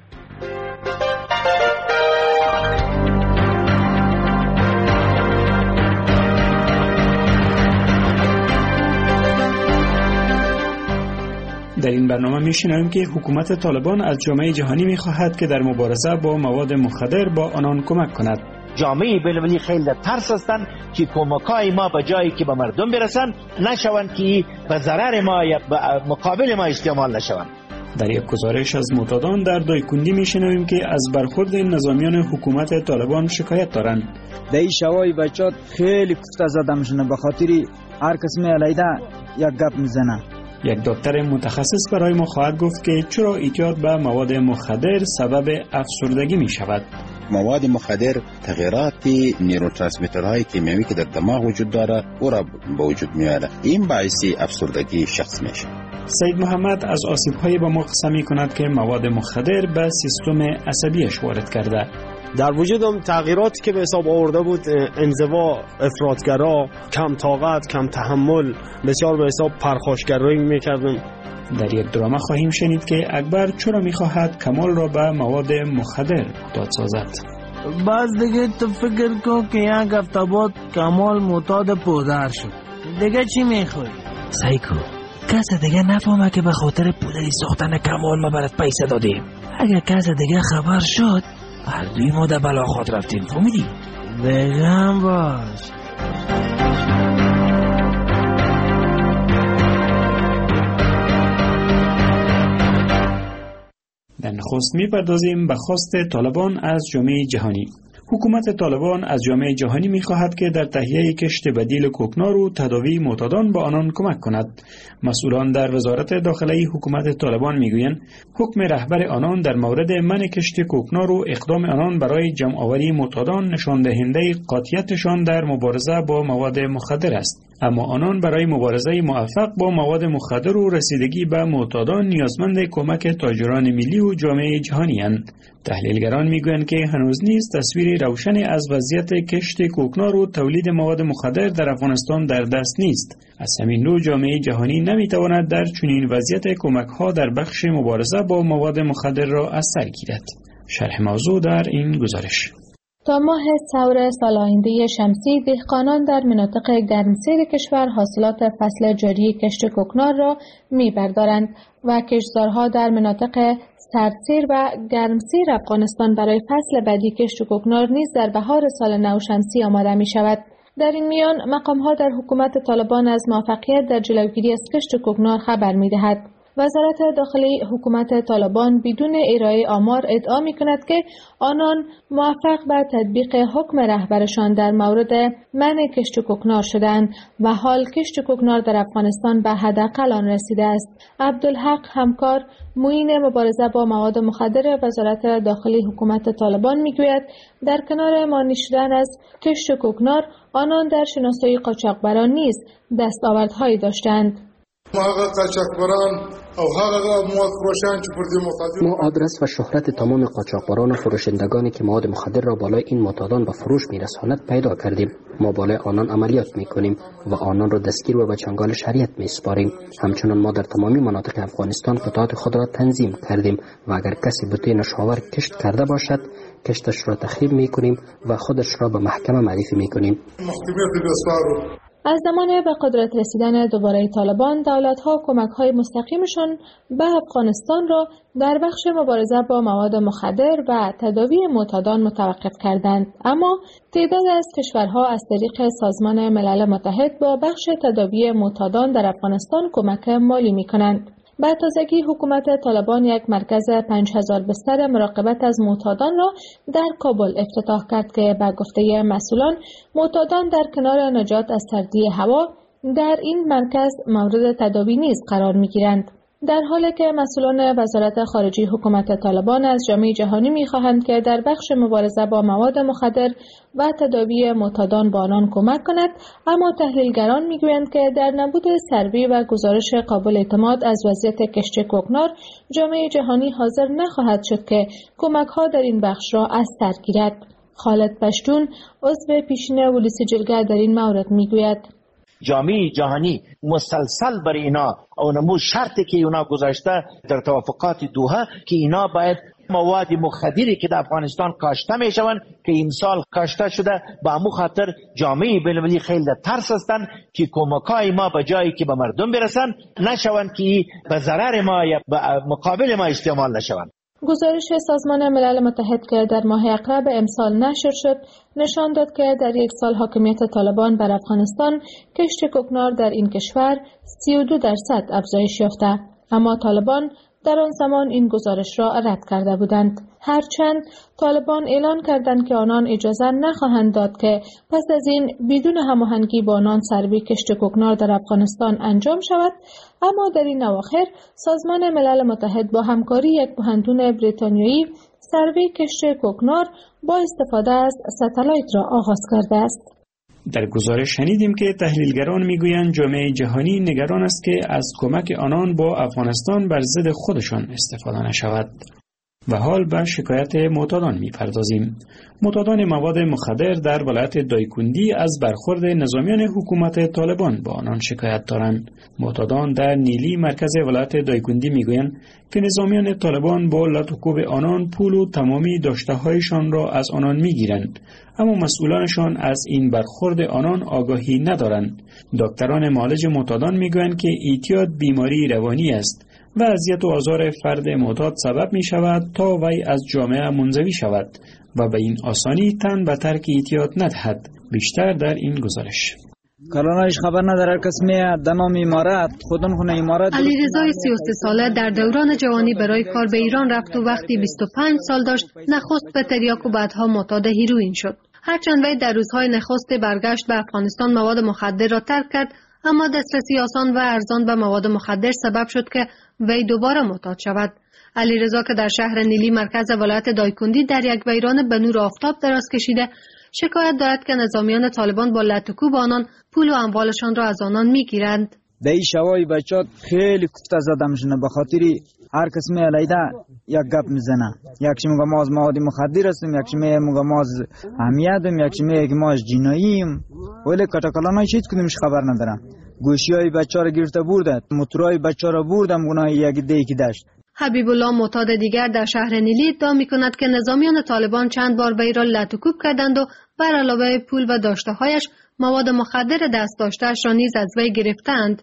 در این برنامه میشنویم که حکومت طالبان از جامعه جهانی میخواهد که در مبارزه با مواد مخدر با آنان کمک کند. جامعه بین‌المللی خیلی ترس هستند که کمک‌های ما به جایی که به مردم برسن نشوند که به ضرر ما یا به مقابل ما استعمال نشوند. در یک گزارش از معتادان در دایکندی میشنویم که از برخورد نظامیان حکومت طالبان شکایت دارند. در این شوای بچات خیلی کوفته زده میشن، به خاطر هر کس علیده یک گپ میزنه. یک دکتر متخصص برای ما خواهد گفت که چرا اعتیاد به مواد مخدر سبب افسردگی می شود. مواد مخدر تغییرات نیوروترانسمیترهای کیمیایی که در دماغ وجود داره او را به وجود میاره. این باعث افسردگی شخص میشه. سید محمد از آسیب‌های با ما قسم می‌کند که مواد مخدر به سیستم عصبیش وارد کرده. در وجودم تغییراتی که به حساب آورده بود، انزوا، افراطگرا، کم طاقت، کم تحمل، بسیار به حساب پرخاشگرایی میکردم. در یک درامه خواهیم شنید که اکبر چرا میخواهد کمال را به مواد مخدر معتاد سازد. باز دیگه تو فکر کن که یک هفته بعد کمال معتاد پودر شد، دیگه چی میخوری؟ سایکو، کس دیگه نفهمه که به خاطر پودری ساختن کمال ما برات پیسه دادیم. اگر کس دیگه خبر شد هر دوی ما در بلا خود رفتیم، فهمیدی؟ بگم باش. در نخست می‌پردازیم به خواست طالبان از جامعه جهانی. حکومت طالبان از جامعه جهانی می‌خواهد که در تهیه کشت بدیل کوکنار و تداوی معتادان با آنان کمک کند. مسئولان در وزارت داخلی حکومت طالبان می‌گویند حکم رهبر آنان در مورد منع کشت کوکنار و اقدام آنان برای جمع‌آوری معتادان نشان دهنده قاطعیتشان در مبارزه با مواد مخدر است. اما آنان برای مبارزه موفق با مواد مخدر و رسیدگی به معتادان نیازمند کمک تاجران ملی و جامعه جهانی اند. تحلیلگران میگویند که هنوز نیز تصویر روشنی از وضعیت کشت کوکنار و تولید مواد مخدر در افغانستان در دست نیست. از همین رو جامعه جهانی نمیتواند در چنین وضعیت کمک‌ها در بخش مبارزه با مواد مخدر را از سر گیرد. شرح موضوع در این گزارش. تا ماه ثور سال آینده شمسی دهقانان در مناطق گرمسیر کشور حاصلات فصل جاری کشت کوکنار را می‌بردارند و کشتزارها در مناطق سردسیر و گرمسیر افغانستان برای فصل بعدی کشت کوکنار نیز در بهار سال نو شمسی آماده می‌شود. در این میان مقام‌ها در حکومت طالبان از موفقیت در جلوگیری از کشت کوکنار خبر می‌دهد. وزارت داخلی حکومت طالبان بدون ارائه آمار ادعا می‌کند که آنان موفق به تطبیق حکم رهبرشان در مورد منع کشت کوکنار شدند و حال کشت کوکنار در افغانستان به حداقل آن رسیده است. عبدالحق همکار معین مبارزه با مواد مخدر وزارت داخلی حکومت طالبان میگوید در کنار مانی شدن از کشت کوکنار آنان در شناسایی قاچاقبران نیز دستاوردهایی داشتند. ما آدرس و شهرت تمام قاچاقبران و فروشندگانی که مواد مخدر را بالای این معتادان به فروش میرساند پیدا کردیم. ما بالای آنان عملیات میکنیم و آنان را دستگیر و به چنگال شریعت میسپاریم. همچنان ما در تمامی مناطق افغانستان قطعات خود را تنظیم کردیم و اگر کسی بوته نشاور کشت کرده باشد کشتش را تخریب میکنیم و خودش را به محکمه معرفی میکنیم. از زمان به قدرت رسیدن دوباره طالبان، دولت‌ها کمک‌های مستقیمشان به افغانستان را در بخش مبارزه با مواد مخدر و تداوی معتادان متوقف کردند، اما تعداد از کشورها از طریق سازمان ملل متحد با بخش تداوی معتادان در افغانستان کمک مالی می‌کنند. به تازگی حکومت طالبان یک مرکز 5000 بستر مراقبت از معتادان را در کابل افتتاح کرد که به گفته مسئولان معتادان در کنار نجات از سردی هوا در این مرکز مورد تداوی نیز قرار می‌گیرند. در حالی که مسئولان وزارت خارجه حکومت طالبان از جامعه جهانی می‌خواهند که در بخش مبارزه با مواد مخدر و تداوی معتادان با آنان کمک کند، اما تحلیلگران می‌گویند که در نبود سروی و گزارش قابل اعتماد از وضعیت کشت کوکنار، جامعه جهانی حاضر نخواهد شد که کمک‌ها در این بخش را از سر گیرد. خالد پشتون عضو پیشین ولسی جرگه در این مورد می‌گوید جامعه جهانی مسلسل بر اینا اونمو شرطی که اونا گذاشته در توافقات دوحه که اینا باید مواد مخدری که در افغانستان کاشته میشوند که این سال کاشته شده به امو خاطر جامعه بین‌المللی خیلی ترس هستند که کمکای ما به جایی که به مردم برسن نشوند که به ضرر ما یا به مقابل ما استعمال نشوند. گزارش سازمان ملل متحد که در ماه اقرب امسال نشر شد نشان داد که در یک سال حاکمیت طالبان بر افغانستان کشت کوکنار در این کشور 32% افزایش یافته، اما طالبان در آن زمان این گزارش را رد کرده بودند. هرچند طالبان اعلان کردند که آنان اجازه نخواهند داد که پس از این بدون هماهنگی با آنان سروی کشت کوکنار در افغانستان انجام شود، اما در این اواخر سازمان ملل متحد با همکاری یک پوهنتون بریتانیایی سروی کشت کوکنار با استفاده از ستلایت را آغاز کرده است. در گزارش شنیدیم که تحلیلگران میگویند جامعه جهانی نگران است که از کمک آنان با افغانستان بر ضد خودشان استفاده نشود. و حال به شکایت معتادان میپردازیم. معتادان مواد مخدر در ولایت دایکندی از برخورد نظامیان حکومت طالبان با آنان شکایت دارند. معتادان در نیلی مرکز ولایت دایکندی میگویند که نظامیان طالبان با لطوکوب آنان پول و تمامی داشته‌هایشان را از آنان میگیرند، اما مسئولانشان از این برخورد آنان آگاهی ندارند. دکتران معالج معتادان میگویند که اعتیاد بیماری روانی است و اذیت و آزار فرد معتاد سبب می شود تا وی از جامعه منزوی شود و به این آسانی تن به ترک اعتیاد ندهد. بیشتر در این گزارش. کلانایش خبر نداره کس میاد دنام امارت خودم خونه امارت. علیرضا 33 ساله در دوران جوانی برای کار به ایران رفت و وقتی 25 سال داشت نخست به تریاک و بعدها معتاد هیروئین شد. هرچند وی در روزهای نخست برگشت به افغانستان مواد مخدر را ترک کرد، اما دسترسی آسان و ارزان به مواد مخدر سبب شد که وی دوباره معتاد شود. علیرضا که در شهر نیلی مرکز ولایت دایکندی در یک ویران به نور آفتاب دراز کشیده، شکایت دارد که نظامیان طالبان با لطوکوب آنان پول و اموالشان را از آنان میگیرند. در این شوای بچات خیلی کوفته زده میشنه، به خاطر هر کس میالیده یک گپ میزنه. یکشی میگه ما از مواد مخدر هستیم، یکشی میگه ما از حمیتیم، یکشی میگه ما از جناییم. ولی کاتاکلانای هیچ کدومش خبر ندارن. گوشیای بچه را گرفته بردند، موتورای بچه را بردند، گناه یک دیگه داشت. حبیب الله معتاد دیگر در شهر نیلی ادعا می‌کند که نظامیان طالبان چند بار به ایران لطوکوب کردند و بر علاوه پول و داشته‌هایش مواد مخدر دست داشته‌اش را نیز از وی گرفتند.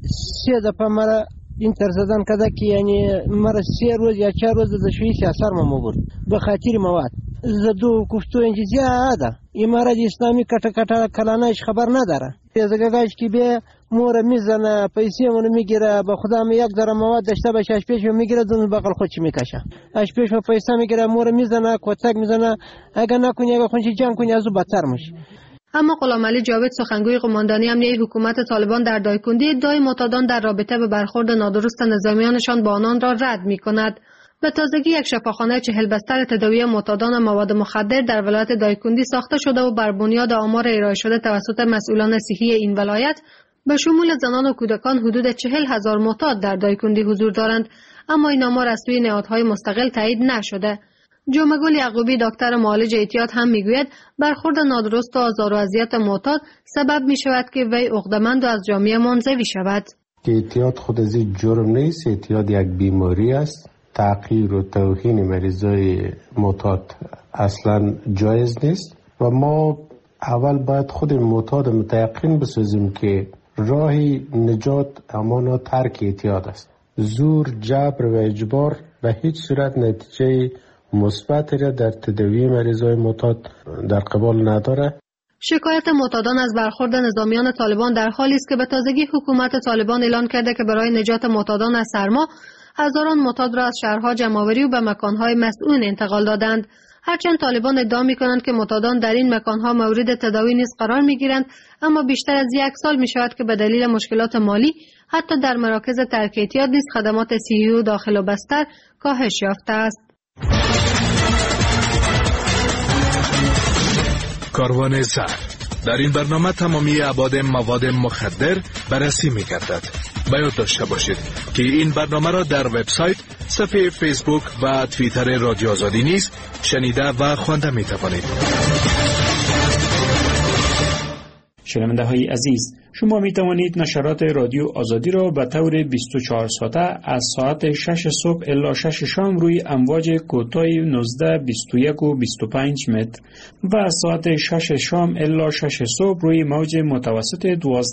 3 دفعه مرا این ترسدن کرده که یعنی مرا 3 روز یا 4 روز از شوی سیاسر ما برد به خاطر مواد زدو کوفتو انجزیه عاده این مرا اسلامی کټه کلانش خبر نداره. زگاگاش که به مور میزنه پیسې مون میگیره، به خدا می یک ذره مواد داشته باشه اش پیش میگیره دون بغل خودش میکشه، اش پیش پیسې میگیره مور میزنه کوتک میزنه، اگه نکنی اگه خونچ جنگ کنی ازو بدتر میشه. اما غلامعلی جاوید سخنگوی قماندانی امنیه حکومت طالبان در دایکندی ادعای معتادان در رابطه به برخورد نادرست نظامیانشان با آنان را رد میکند. به تازگی یک شفاخانه 40 بستر تداوی معتادان مواد مخدر در ولایت دایکندی ساخته شده و بر بنیاد آمار ارائه شده توسط مسئولان صحی این ولایت به شمول زنان و کودکان حدود 40,000 معتاد در دایکندی حضور دارند، اما این آمار از سوی نهادهای مستقل تایید نشده. جمعه‌گل یعقوبی دکتر معالج اعتیاد هم میگوید برخورد نادرست و آزار و اذیت معتاد سبب می شود که وی عقده‌مند و از جامعه منزوی شود. اعتیاد خود از جرم نیست، اعتیاد یک بیماری است. تعقیر و توهین مریضای معتاد اصلا جایز نیست و ما اول باید خود معتاد متیقن بسازیم که راه نجات همانا ترک اعتیاد است. زور، جبر و اجبار به هیچ صورت نتیجه مثبتی را در تداوی مریضای معتاد در قبال نداره. شکایت معتادان از برخورد نظامیان طالبان در حالی است که به تازگی حکومت طالبان اعلان کرده که برای نجات معتادان از سرما هزاران معتاد را از شهرها جمع‌آوری و به مکانهای مسئول انتقال دادند. هرچند طالبان ادعا می‌کنند که معتادان در این مکانها مورد تداوی نیز قرار می‌گیرند، اما بیشتر از 1 سال می‌شود که به دلیل مشکلات مالی حتی در مراکز ترک اعتیاد نیز خدمات صحی و داخل و بستر کاهش یافته است. کاروان زر. در این برنامه تمامی ابعاد مواد مخدر بررسی می‌گردد. باید داشته باشید که این برنامه را در وبسایت، صفحه فیسبوک و توییتر رادیو آزادی نیز شنیده و خوانده می توانید. شنونده های عزیز، شما می توانید نشرات رادیو آزادی را به طور 24 ساعته از ساعت 6 صبح الی 6 شام روی امواج کوتاه 19، 21 و 25 متر و از ساعت 6 شام الی 6 صبح روی موج متوسط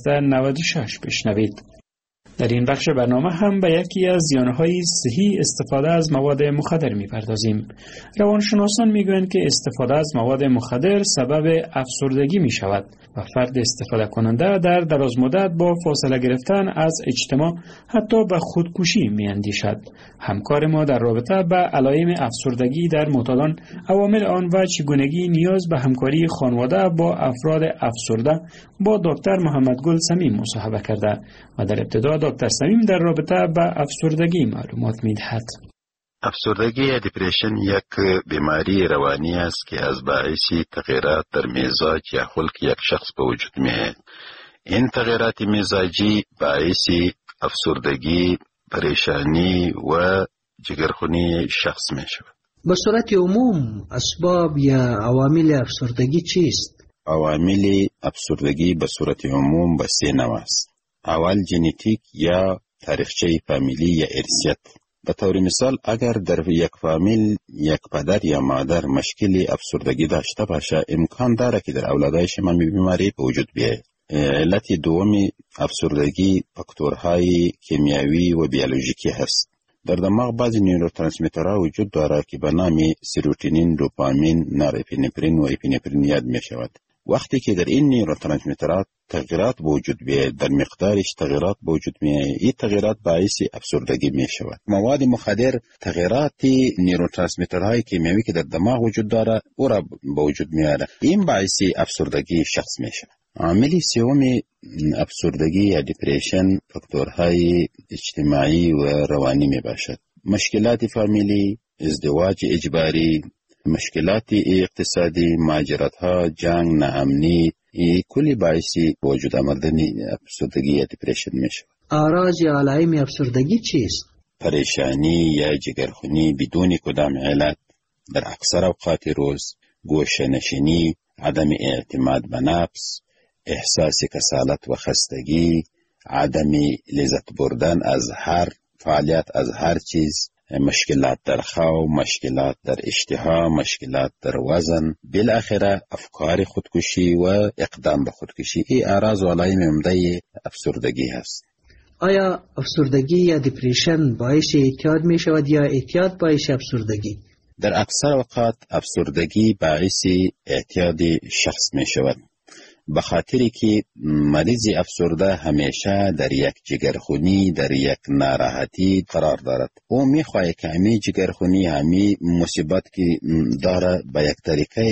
1296 بشنوید. در این بخش برنامه هم به یکی از زیانهای صحی استفاده از مواد مخدر می‌پردازیم. روانشناسان می‌گویند که استفاده از مواد مخدر سبب افسردگی می‌شود و فرد استفاده کننده در دراز مدت با فاصله گرفتن از اجتماع حتی به خودکشی می‌اندیشد. همکار ما در رابطه به علائم افسردگی در معتادان، عوامل آن و چگونگی نیاز به همکاری خانواده با افراد افسرده با دکتر محمدگل صمیم مصاحبه کرده و در ابتدا دکتر صمیم در رابطه با افسردگی معلومات می‌دهد. افسردگی یا دیپریشن یک بیماری روانی است که از باعث تغییرات در مزاج یا خلق یک شخص به وجود میاد. این تغییرات مزاجی باعث افسردگی، پریشانی و جگرخونی شخص میشود. به صورت عموم اسباب یا عوامل افسردگی چیست؟ عوامل افسردگی به صورت عموم به 3 نوع است. اول ژنتیک یا تاریخچه فامیلی یا ارثیت. به طور مثال اگر در یک فامیل یک پدر یا مادر مشکل افسردگی داشته باشه، امکان داره که در اولادش هم بیماری به وجود بیاید. علت دومی افسردگی فاکتورهای کیمیاوی و بیولوژیکی هست. در دماغ بعضی نیوروترانسمیترها وجود دارد که به نام سروتونین، دوپامین، نورپینفرین و اپینفرین یاد می شود. وقتی که در این نیوروترانسمیترها تغییرات به وجود بیاید، در مقدارش تغییرات به وجود میآید، این تغییرات باعث افسردگی می شود. مواد مخدر تغییرات نیوروترانسمیترهای کیمیایی که در دماغ وجود دارد او را به وجود میاره، این باعث افسردگی شخص می شود. عامل سوم افسردگی یا دیپریشن فاکتورهای اجتماعی و روانی می باشد. مشکلات فامیلی، ازدواج اجباری، مشکلات اقتصادی، مهاجرت‌ها، جنگ، ناامنی، کلی باعثی وجود آمدن افسردگی یا دپرشن میشه. آراز یا علائم افسردگی چیست؟ پریشانی یا جگرخونی بدون کدام علت در اکثر اوقات روز، گوشه‌نشینی، عدم اعتماد به نفس، احساس کسالت و خستگی، عدم لذت بردن از هر فعالیت، از هر چیز، مشکلات در خواب، مشکلات در اشتها، مشکلات در وزن، بالاخره افکار خودکشی و اقدام به خودکشی. این اعراض و علائم عمده افسردگی هست. آیا افسردگی یا دپرشن باعث اعتیاد می شود یا اعتیاد باعث افسردگی؟ در اکثر اوقات افسردگی باعث اعتیاد شخص می شود، به خاطری که مریض افسرده همیشه در یک جگرخونی، در یک ناراحتی قرار دارد. او میخواهد که همی جگرخونی، همی مصیبت که داره به یک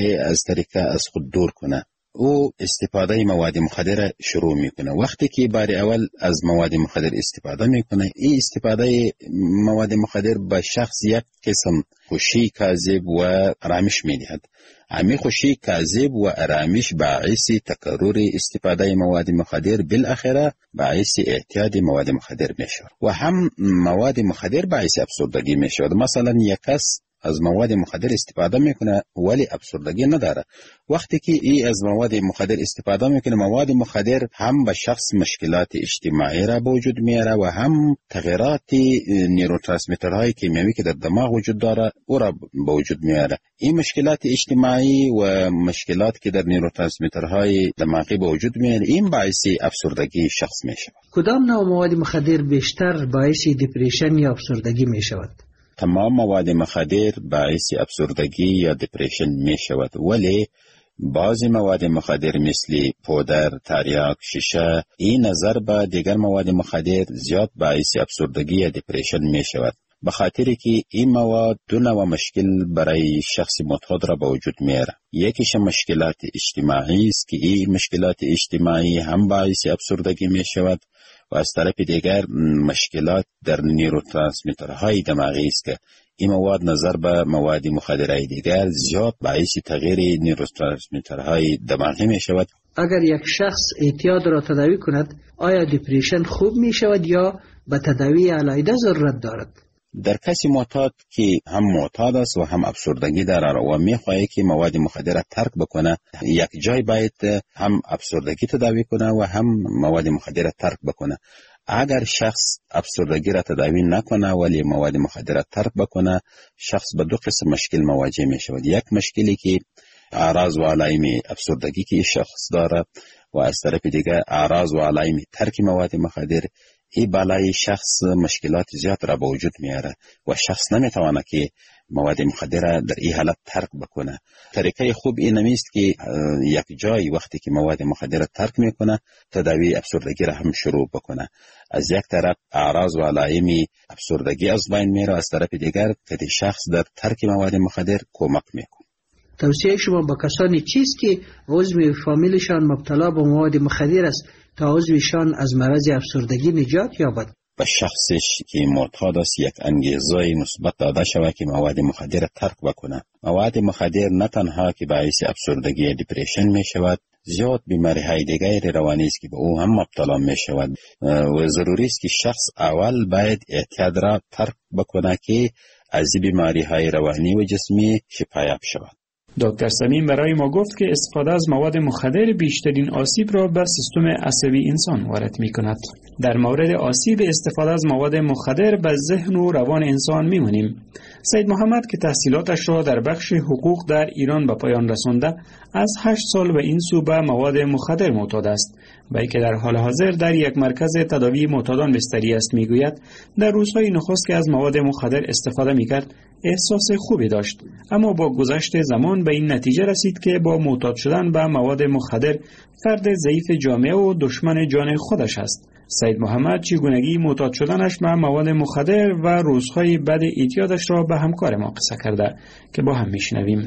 طریقه از خود دور کنه. او استفاده مواد مخدر شروع میکنه. وقتی که بار اول از مواد مخدر استفاده میکنه، این استفاده مواد مخدر به شخص یک قسم خوشی کاذب و آرامش میدهد. همین خوشی کاذب و آرامش باعث تکرار استفاده مواد مخدر بالاخره باعث اعتیاد مواد مخدر میشه و هم مواد مخدر باعث افسردگی میشه. مثلا یک کس از مواد مخدر استفاده میکنه ولی افسردگی نداره. وقتی که ای از مواد مخدر استفاده میکنه، مواد مخدر هم به شخص مشکلات اجتماعی را به وجود میاره و هم تغییرات نیوروترانسمیترهای کیمیایی که در دماغ وجود داره او را به وجود میاره. این مشکلات اجتماعی و مشکلات که در نیوروترانسمیترهای دماغی به وجود میاره، این باعث افسردگی شخص میشه. کدام نوع مواد مخدر بیشتر باعث دپرشن یا افسردگی میشود؟ تمام مواد مخدر باعث افسردگی یا دپرشن می شود، ولی بعضی مواد مخدر مثل پودر، تریاک، شیشه، این نظر به دیگر مواد مخدر زیاد باعث افسردگی یا دپرشن می شود، به خاطری که این مواد دو نوع مشکل برای شخص معتاد را به وجود میاره. یکیش مشکلات اجتماعی است که این مشکلات اجتماعی هم باعث افسردگی می شود و از طرف دیگر مشکلات در نیوروترانسمیترهای دماغی است که این مواد نظر به مواد مخدرهای دیگر زیاد باعث تغییر نیوروترانسمیترهای دماغی می شود. اگر یک شخص اعتیاد را تداوی کند، آیا دپرشن خوب می شود یا به تداوی علیحده ضرورت دارد؟ در کسی معتاد که هم معتاد است و هم افسردگی دارد و میخواهد که مواد مخدر را ترک بکنه، یک جای باید هم افسردگی تداوی کنه و هم مواد مخدر را ترک بکنه. اگر شخص افسردگی را تداوی نکنه ولی مواد مخدر را ترک بکنه، شخص به دو قسم مشکل مواجه می شود. یک مشکلی که اعراض و علائم افسردگی که شخص داره و از طرف دیگر اعراض و علائم ترک مواد مخدر، این بالای شخص مشکلات زیاد را به وجود میاره و شخص نمیتواند که مواد مخدر را در این حالت ترک بکنه. طریقه خوب این نیست که یک جای وقتی که مواد مخدر را ترک میکنه تداوی افسردگی را هم شروع بکنه. از یک طرف اعراض و علائم افسردگی از بین میره، از طرف دیگر که شخص در ترک مواد مخدر کمک میکنه. توصیه شما با کسانی چیست که عضو فامیلشان مبتلا به مواد مخدر است تا عضوشان از مرض افسردگی نجات یابد؟ به شخصش که معتاد است یک انگیزه مثبت داده شود که مواد مخدر ترک بکنه. مواد مخدر نه تنها که باعث افسردگی یا دپرشن می شود، زیاد بیماری های دیگر روانی است که به او هم مبتلا می شود و ضروری است که شخص اول باید اعتیاد را ترک بکنه که از بیماری های روانی و جسمی شفایاب شود. دکتر سمیم برای ما گفت که استفاده از مواد مخدر بیشترین آسیب را به سیستم عصبی انسان وارد می کند. در مورد آسیب استفاده از مواد مخدر به ذهن و روان انسان می مانیم. سید محمد که تحصیلاتش را در بخش حقوق در ایران به پایان رسانده، از 8 سال به این سو به مواد مخدر معتاد است. وی که در حال حاضر در یک مرکز تداوی معتادان بستری است میگوید در روزهای نخست که از مواد مخدر استفاده میکرد احساس خوبی داشت، اما با گذشت زمان به این نتیجه رسید که با معتاد شدن به مواد مخدر فرد ضعیف جامعه و دشمن جان خودش است. سید محمد چگونگی معتاد شدنش به مواد مخدر و روزهای بعد اعتیادش را به همکار ما قصه کرده که با هم میشنویم.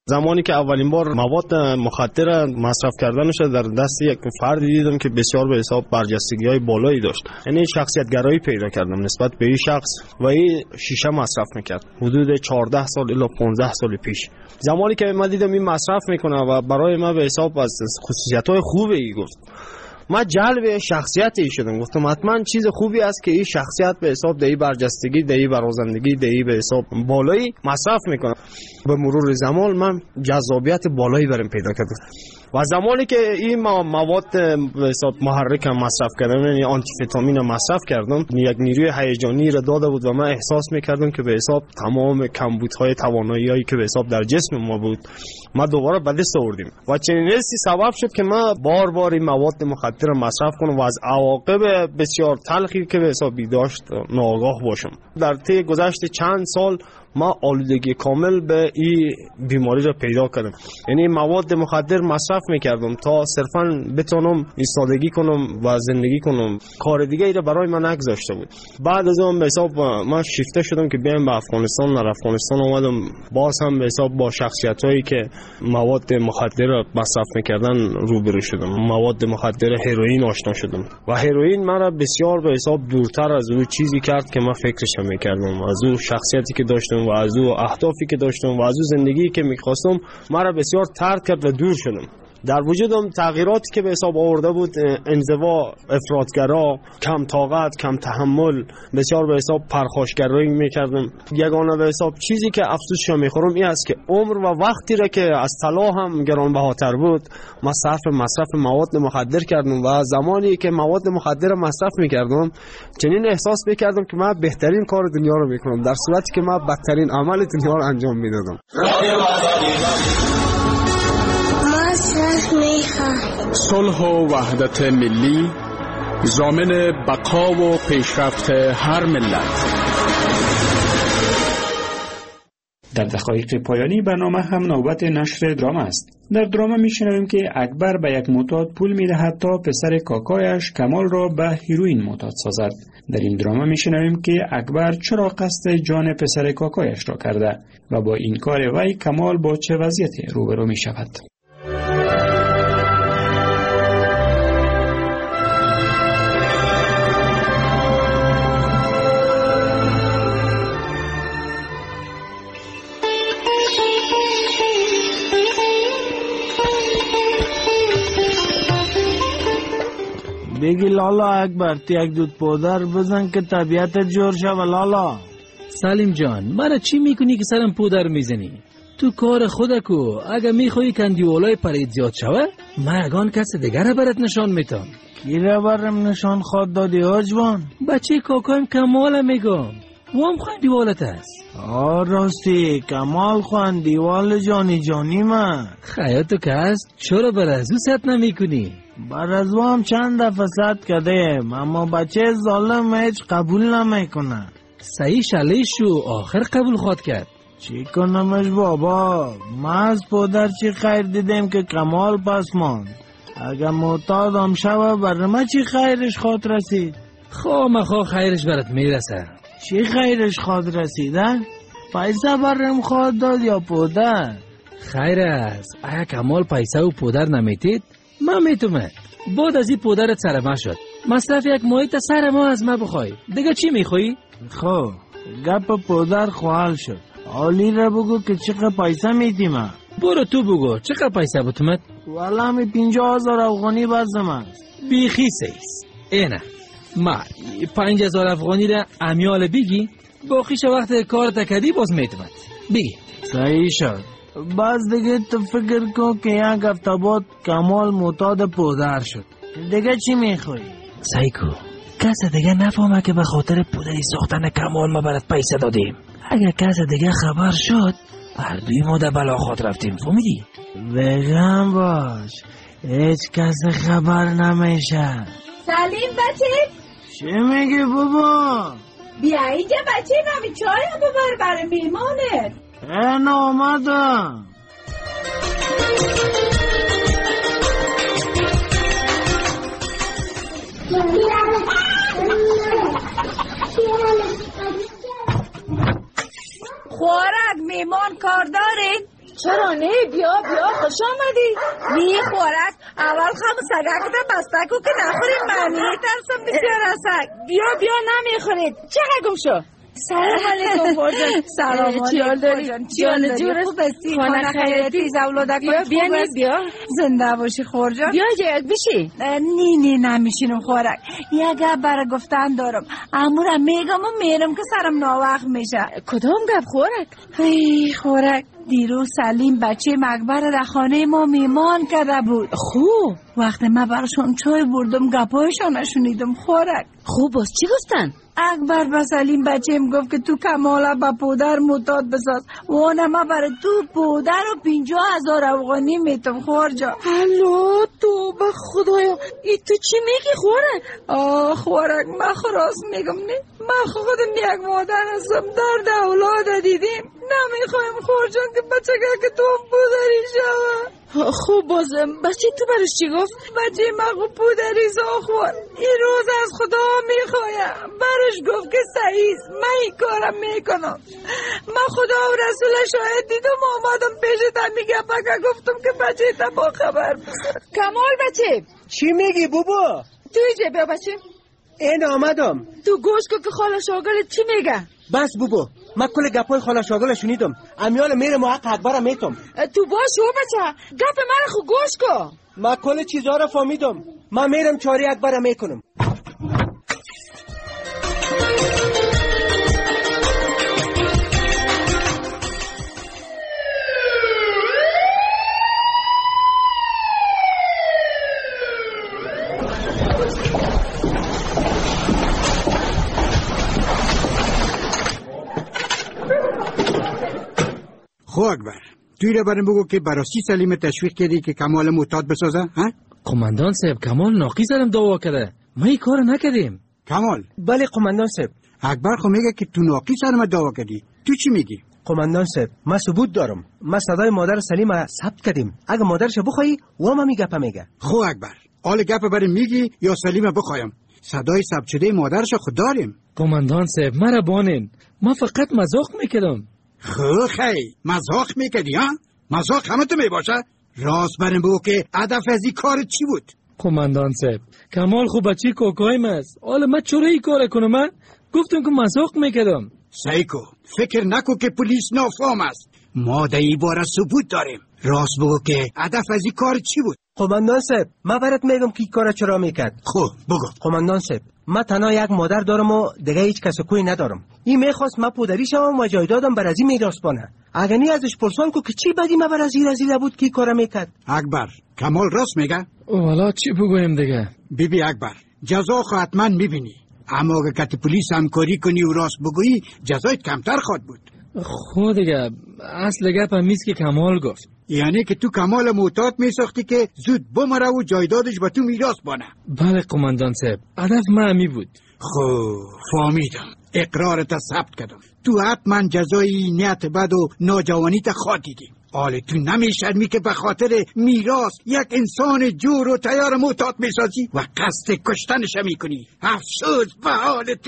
زمانی که اولین بار مواد مخدر مصرف کردنش در دست یک فردی دیدم که بسیار به حساب برجستگی‌های بالایی داشت، یعنی شخصیت گرایی پیدا کردم نسبت به این شخص و این شیشه مصرف میکرد حدود 14 سال الی 15 سال پیش. زمانی که من دیدم این مصرف میکنه و برای من به حساب از خصوصیت‌های خوبی گفت، من جلب شخصیتی شدم، گفتم حتما چیز خوبی است که این شخصیت به حساب دهی برجستگی، دهی برازندگی، دهی به حساب بالایی مصرف میکنه. به مرور زمان من جذابیت بالایی برام پیدا کردم و زمانی که این مواد به حساب محرک مصرف کردم، یعنی آنتیفتامین مصرف کردم، یک نیروی هیجانی را داده بود و من احساس میکردم که به حساب تمام کمبودهای توانایی‌هایی که به حساب در جسم ما بود ما دوباره به دست آوردیم و چنین حسی سبب شد که من بار بار این مواد مخدر مصرف کنم و از عواقب بسیار تلخی که به حسابی داشت ناآگاه باشم. در طی گذشت چند سال ما آلودگی کامل به این بیماری را پیدا کردم، یعنی مواد مخدر مصرف میکردم تا صرفا بتونم ایستادگی کنم و زندگی کنم، کار دیگه ای را برای من نگذاشته بود. بعد از اون به حساب من شیفته شدم که بیام به افغانستان. در افغانستان اومدم باز هم به حساب با شخصیتایی که مواد مخدر را مصرف میکردن روبرو شدم. مواد مخدر هروئین آشنا شدم و هروئین مرا بسیار به حساب دورتر از اون چیزی کرد که من فکرش میکردم، از اون شخصیتی که داشتم و از اون اهدافی که داشتم و از اون زندگی که میخواستم مرا بسیار ترد کرد و دور شدم. در وجودم تغییراتی که به حساب آورده بود انزوا، افراطگرا، کم طاقت، کم تحمل، بسیار به حساب پرخاشگرایی میکردم. یگانه به حساب چیزی که افسوسش میخورم این است که عمر و وقتی را که از طلا هم گرانبهاتر بود من صرف مصرف مواد مخدر کردم و زمانی که مواد مخدر مصرف میکردم چنین احساس میکردم که من بهترین کار دنیا رو میکنم، در صورتی که من بدترین عمل دنیا رو انجام میدادم. صلح و وحدت ملی ضامن بقا و پیشرفت هر ملت. در دقایق پایانی برنامه هم نوبت نشر دراما است. در دراما میشنویم که اکبر به یک معتاد پول میدهد تا پسر کاکایش کمال را به هیروئین معتاد سازد. در این دراما میشنویم که اکبر چرا قصد جان پسر کاکایش را کرده و با این کار وی کمال با چه وضعیتی روبرو میشود. بگی لالا اکبر تی یک دود پودر بزن که طبیعتت جور شو لالا. سلیم جان مرا چی میکنی که سرم پودر میزنی؟ تو کار خودکو، اگه میخوایی کندیولای پرید زیاد شوه من اگان کس دیگر برات نشان میتم. کی را برم نشان خود دادی آجوان؟ بچه کاکایم کمال میگم وام خندیوالت است. راستی کمال خندیوال جانی من. خیاتو که است چرا بر از او ست نمی کنی؟ بر از او هم چند دفعه ست کردیم اما بچه ظالم هیچ قبول نمی کنه. صحیح شلیش شو آخر قبول خواد کرد. چی کنمش بابا؟ ما از پدر چی خیر دیدیم که کمال پس ماند. اگه معتاد هم شوه بر ما چی خیرش خواد رسید؟ خواه خیرش برات میرسه. چی خیرش خواد رسیده؟ پیسه برم خواد داد یا پدر؟ خیر است اگه کمال پیسه و پدر نمیتید من میتومد بعد از این پدرت سر ما شد مصرف یک ماهی تا سر ما از ما بخوای دیگه چی میخوایی؟ خب گپ پدر خوال شد آلی را بگو که چقدر پیسه میتیمه. برو تو بگو چقدر پیسه بتومد؟ والا می 50,000 افغانی بازم است. بیخی سیست اینه ما 5,000 افغانی را امیال بگی باقیش وقت کار تکدی باز میتومد بگی. صحیح شد. باز دیگه تو فکر کن که یک هفته بعد کمال معتاد پودر شد دیگه چی میخوایی؟ سایکو کس دیگه نفهمه که به خاطر پودری ساختن کمال ما برات پیسه دادیم. اگر کس دیگه خبر شد هر دوی ما در بلا خود رفتیم فهمیدی؟ بگم باش هیچ کس خبر نمیشه. سلیم بچه چی میگی بابا؟ بیا اینجا بچه نمی چای هم ببر برای میمانت. این آمدم. خوارک میمان کار دارید؟ چرا نه؟ بیا خوش آمدی. بی خورک اول خم سگک تا بستکو که نخوریم منی ترسم بسیار سگ. بیا نمیخورید. چقدر گم شو؟ سلام علیکم فرجان. سلام علیکم. چیال جور خوبستی؟ خانه خیرتی زولادک بیا زنده باشی خورجان. بیا جایت بشی. نه نمیشینم خورک. یک گپ برای گفتن دارم. امورم میگم و میرم که سرم ناوقت میشه. کدام گپ خورک؟ ای خورک دیروز سلیم بچه مکبر در خانه ما میمان کرده بود. خوب. وقتی من براشون چای بردم گپایشان شنیدم خورک. خوب باز چی گفتن؟ اکبر به سلیم بچه‌م گفت که تو کماله با پودر معتاد بساز و ما برای تو پودر و 50,000 افغانی میتم خورجا. الو تو به خدایا ای تو چی میگی خورک؟ خورک من خراس میگم نه. من خودم یک مادر هستم درد اولاد دیدیم. نمیخوایم خورجان که بچه که تو پودری شوه. خوب بازم بچه تو برش چی گفت؟ بچه من پودری خور این روز از خدا میخوایم. برش گفت که صحیح من این کارم میکنم. من خدا و رسول شاهد دیدم آمدم پیش تا میگه پاکا گفتم که بچه تا با خبر بسر. کمال بچه چی میگی بابا؟ تو اینجا بیا بچه. این آمدم. تو گوش کن که خاله شاگل چی میگه؟ بس بابا من کل گپای خاله شاگل شنیدم. امیال میرم و حق اکبرم میتم. تو باش و بچه گپ من خو گوش کن. من کل چیزا رو فهمیدم. من میرم چاری اکبرم میکنم. خو اکبر توی را برم بگو که براستی سلیم تشویق کردی که کمال معتاد بسازه ها؟ قماندان صاحب کمال ناقی زدم دعوا کرده. ما این کار نکردیم. کمال؟ بله قماندان صاحب. اکبر خو میگه که تو ناقی سرم دعوا کردی. تو چی میگی؟ قماندان صاحب من ثبوت دارم. ما صدای مادر سلیم ثبت کردیم. اگه مادرش بخوای و ما میگه میگه. خو اکبر حال گپ برام میگی یا سلیم بخوایم؟ صدای ثبت شده مادرش خود داریم. قماندان صاحب مرا بانین. ما فقط مزاق میکردم. خی مزاق میکردی ها؟ مزاق همه تو میباشه؟ راست برم بگو که هدف از این کار چی بود؟ قماندان صاحب کمال خوب بچی کوکایم است. حالا من چرا این کار کنم؟ من گفتم که مزاق میکردم. سایکو فکر نکن که پلیس نافهم است. ما در این باره ثبوت داریم. راست بگو که هدف از این کار چی بود؟ قماندان صاحب من برات میگم که این کار چرا میکرد. خب بگو. قماندان صاحب من تنها یک مادر دارم و دیگه هیچ کس کوی ندارم. این میخواست من پدری شوم و جایدادم بر از این میراث بانه. اگه نی ازش پرسان کو که چی بدی من بر از این رزیده بود کی کار میکرد. اکبر کمال راست میگه؟ والا چی بگویم دیگه؟ بیبی اکبر جزا خو حتما میبینی. اما اگه کت پلیس همکاری کنی و راست بگویی جزایت کمتر خواهد بود. خود دیگه اصل گپ همیست که کمال گفت. یعنی که تو کمال معتاد میساختی که زود بمره و جایدادش به تو میراث بانه. بله قماندان صاحب هدف من همی بود. خب فهمیدم. اقرارت ثبت کردم. تو حتما جزای نیت بد و ناجوانیت خواهدیدی. حال تو نمیشرمی که به خاطر میراث یک انسان جور و تیار معتاد میسازی و قصد کشتنش میکنی. افسوس به حال تو.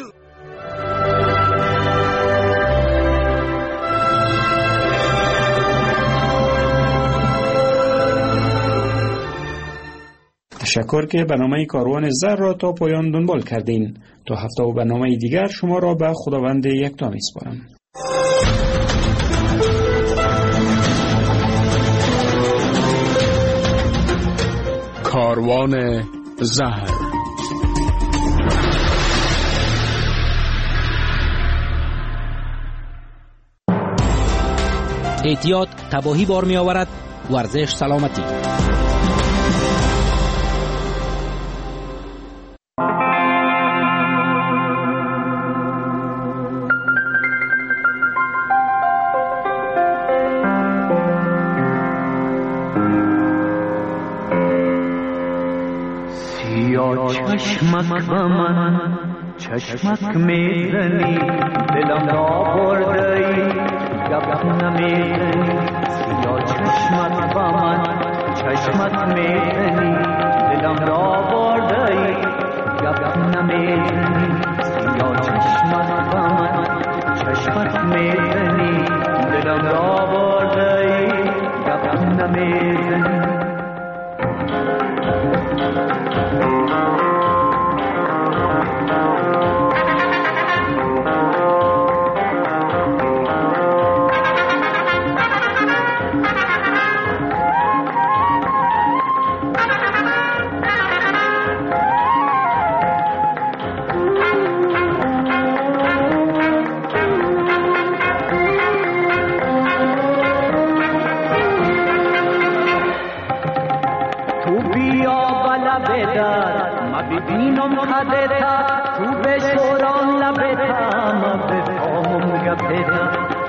تشکر که برنامه کاروان زر را تا پایان دنبال کردین. تا هفته و برنامه دیگر شما را به خداوند یکتا میسپارم. کاروان زر. احتیاط تباهی بار می آورد. ورزش سلامتی. چشمک به من چشمک میزنی دلم را بردی گپ نمیزنی سیا چشمک به من چشمک میزنی دلم را بردی گپ نمیزنی سیا چشمک به من چشمک میزنی دلم را بردی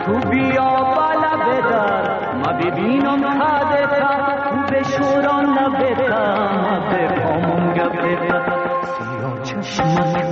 تو بیا بالا بدر ما ببینم خادتا تو بشوران لبتا ما بفهمم گبتا سیاه چشمک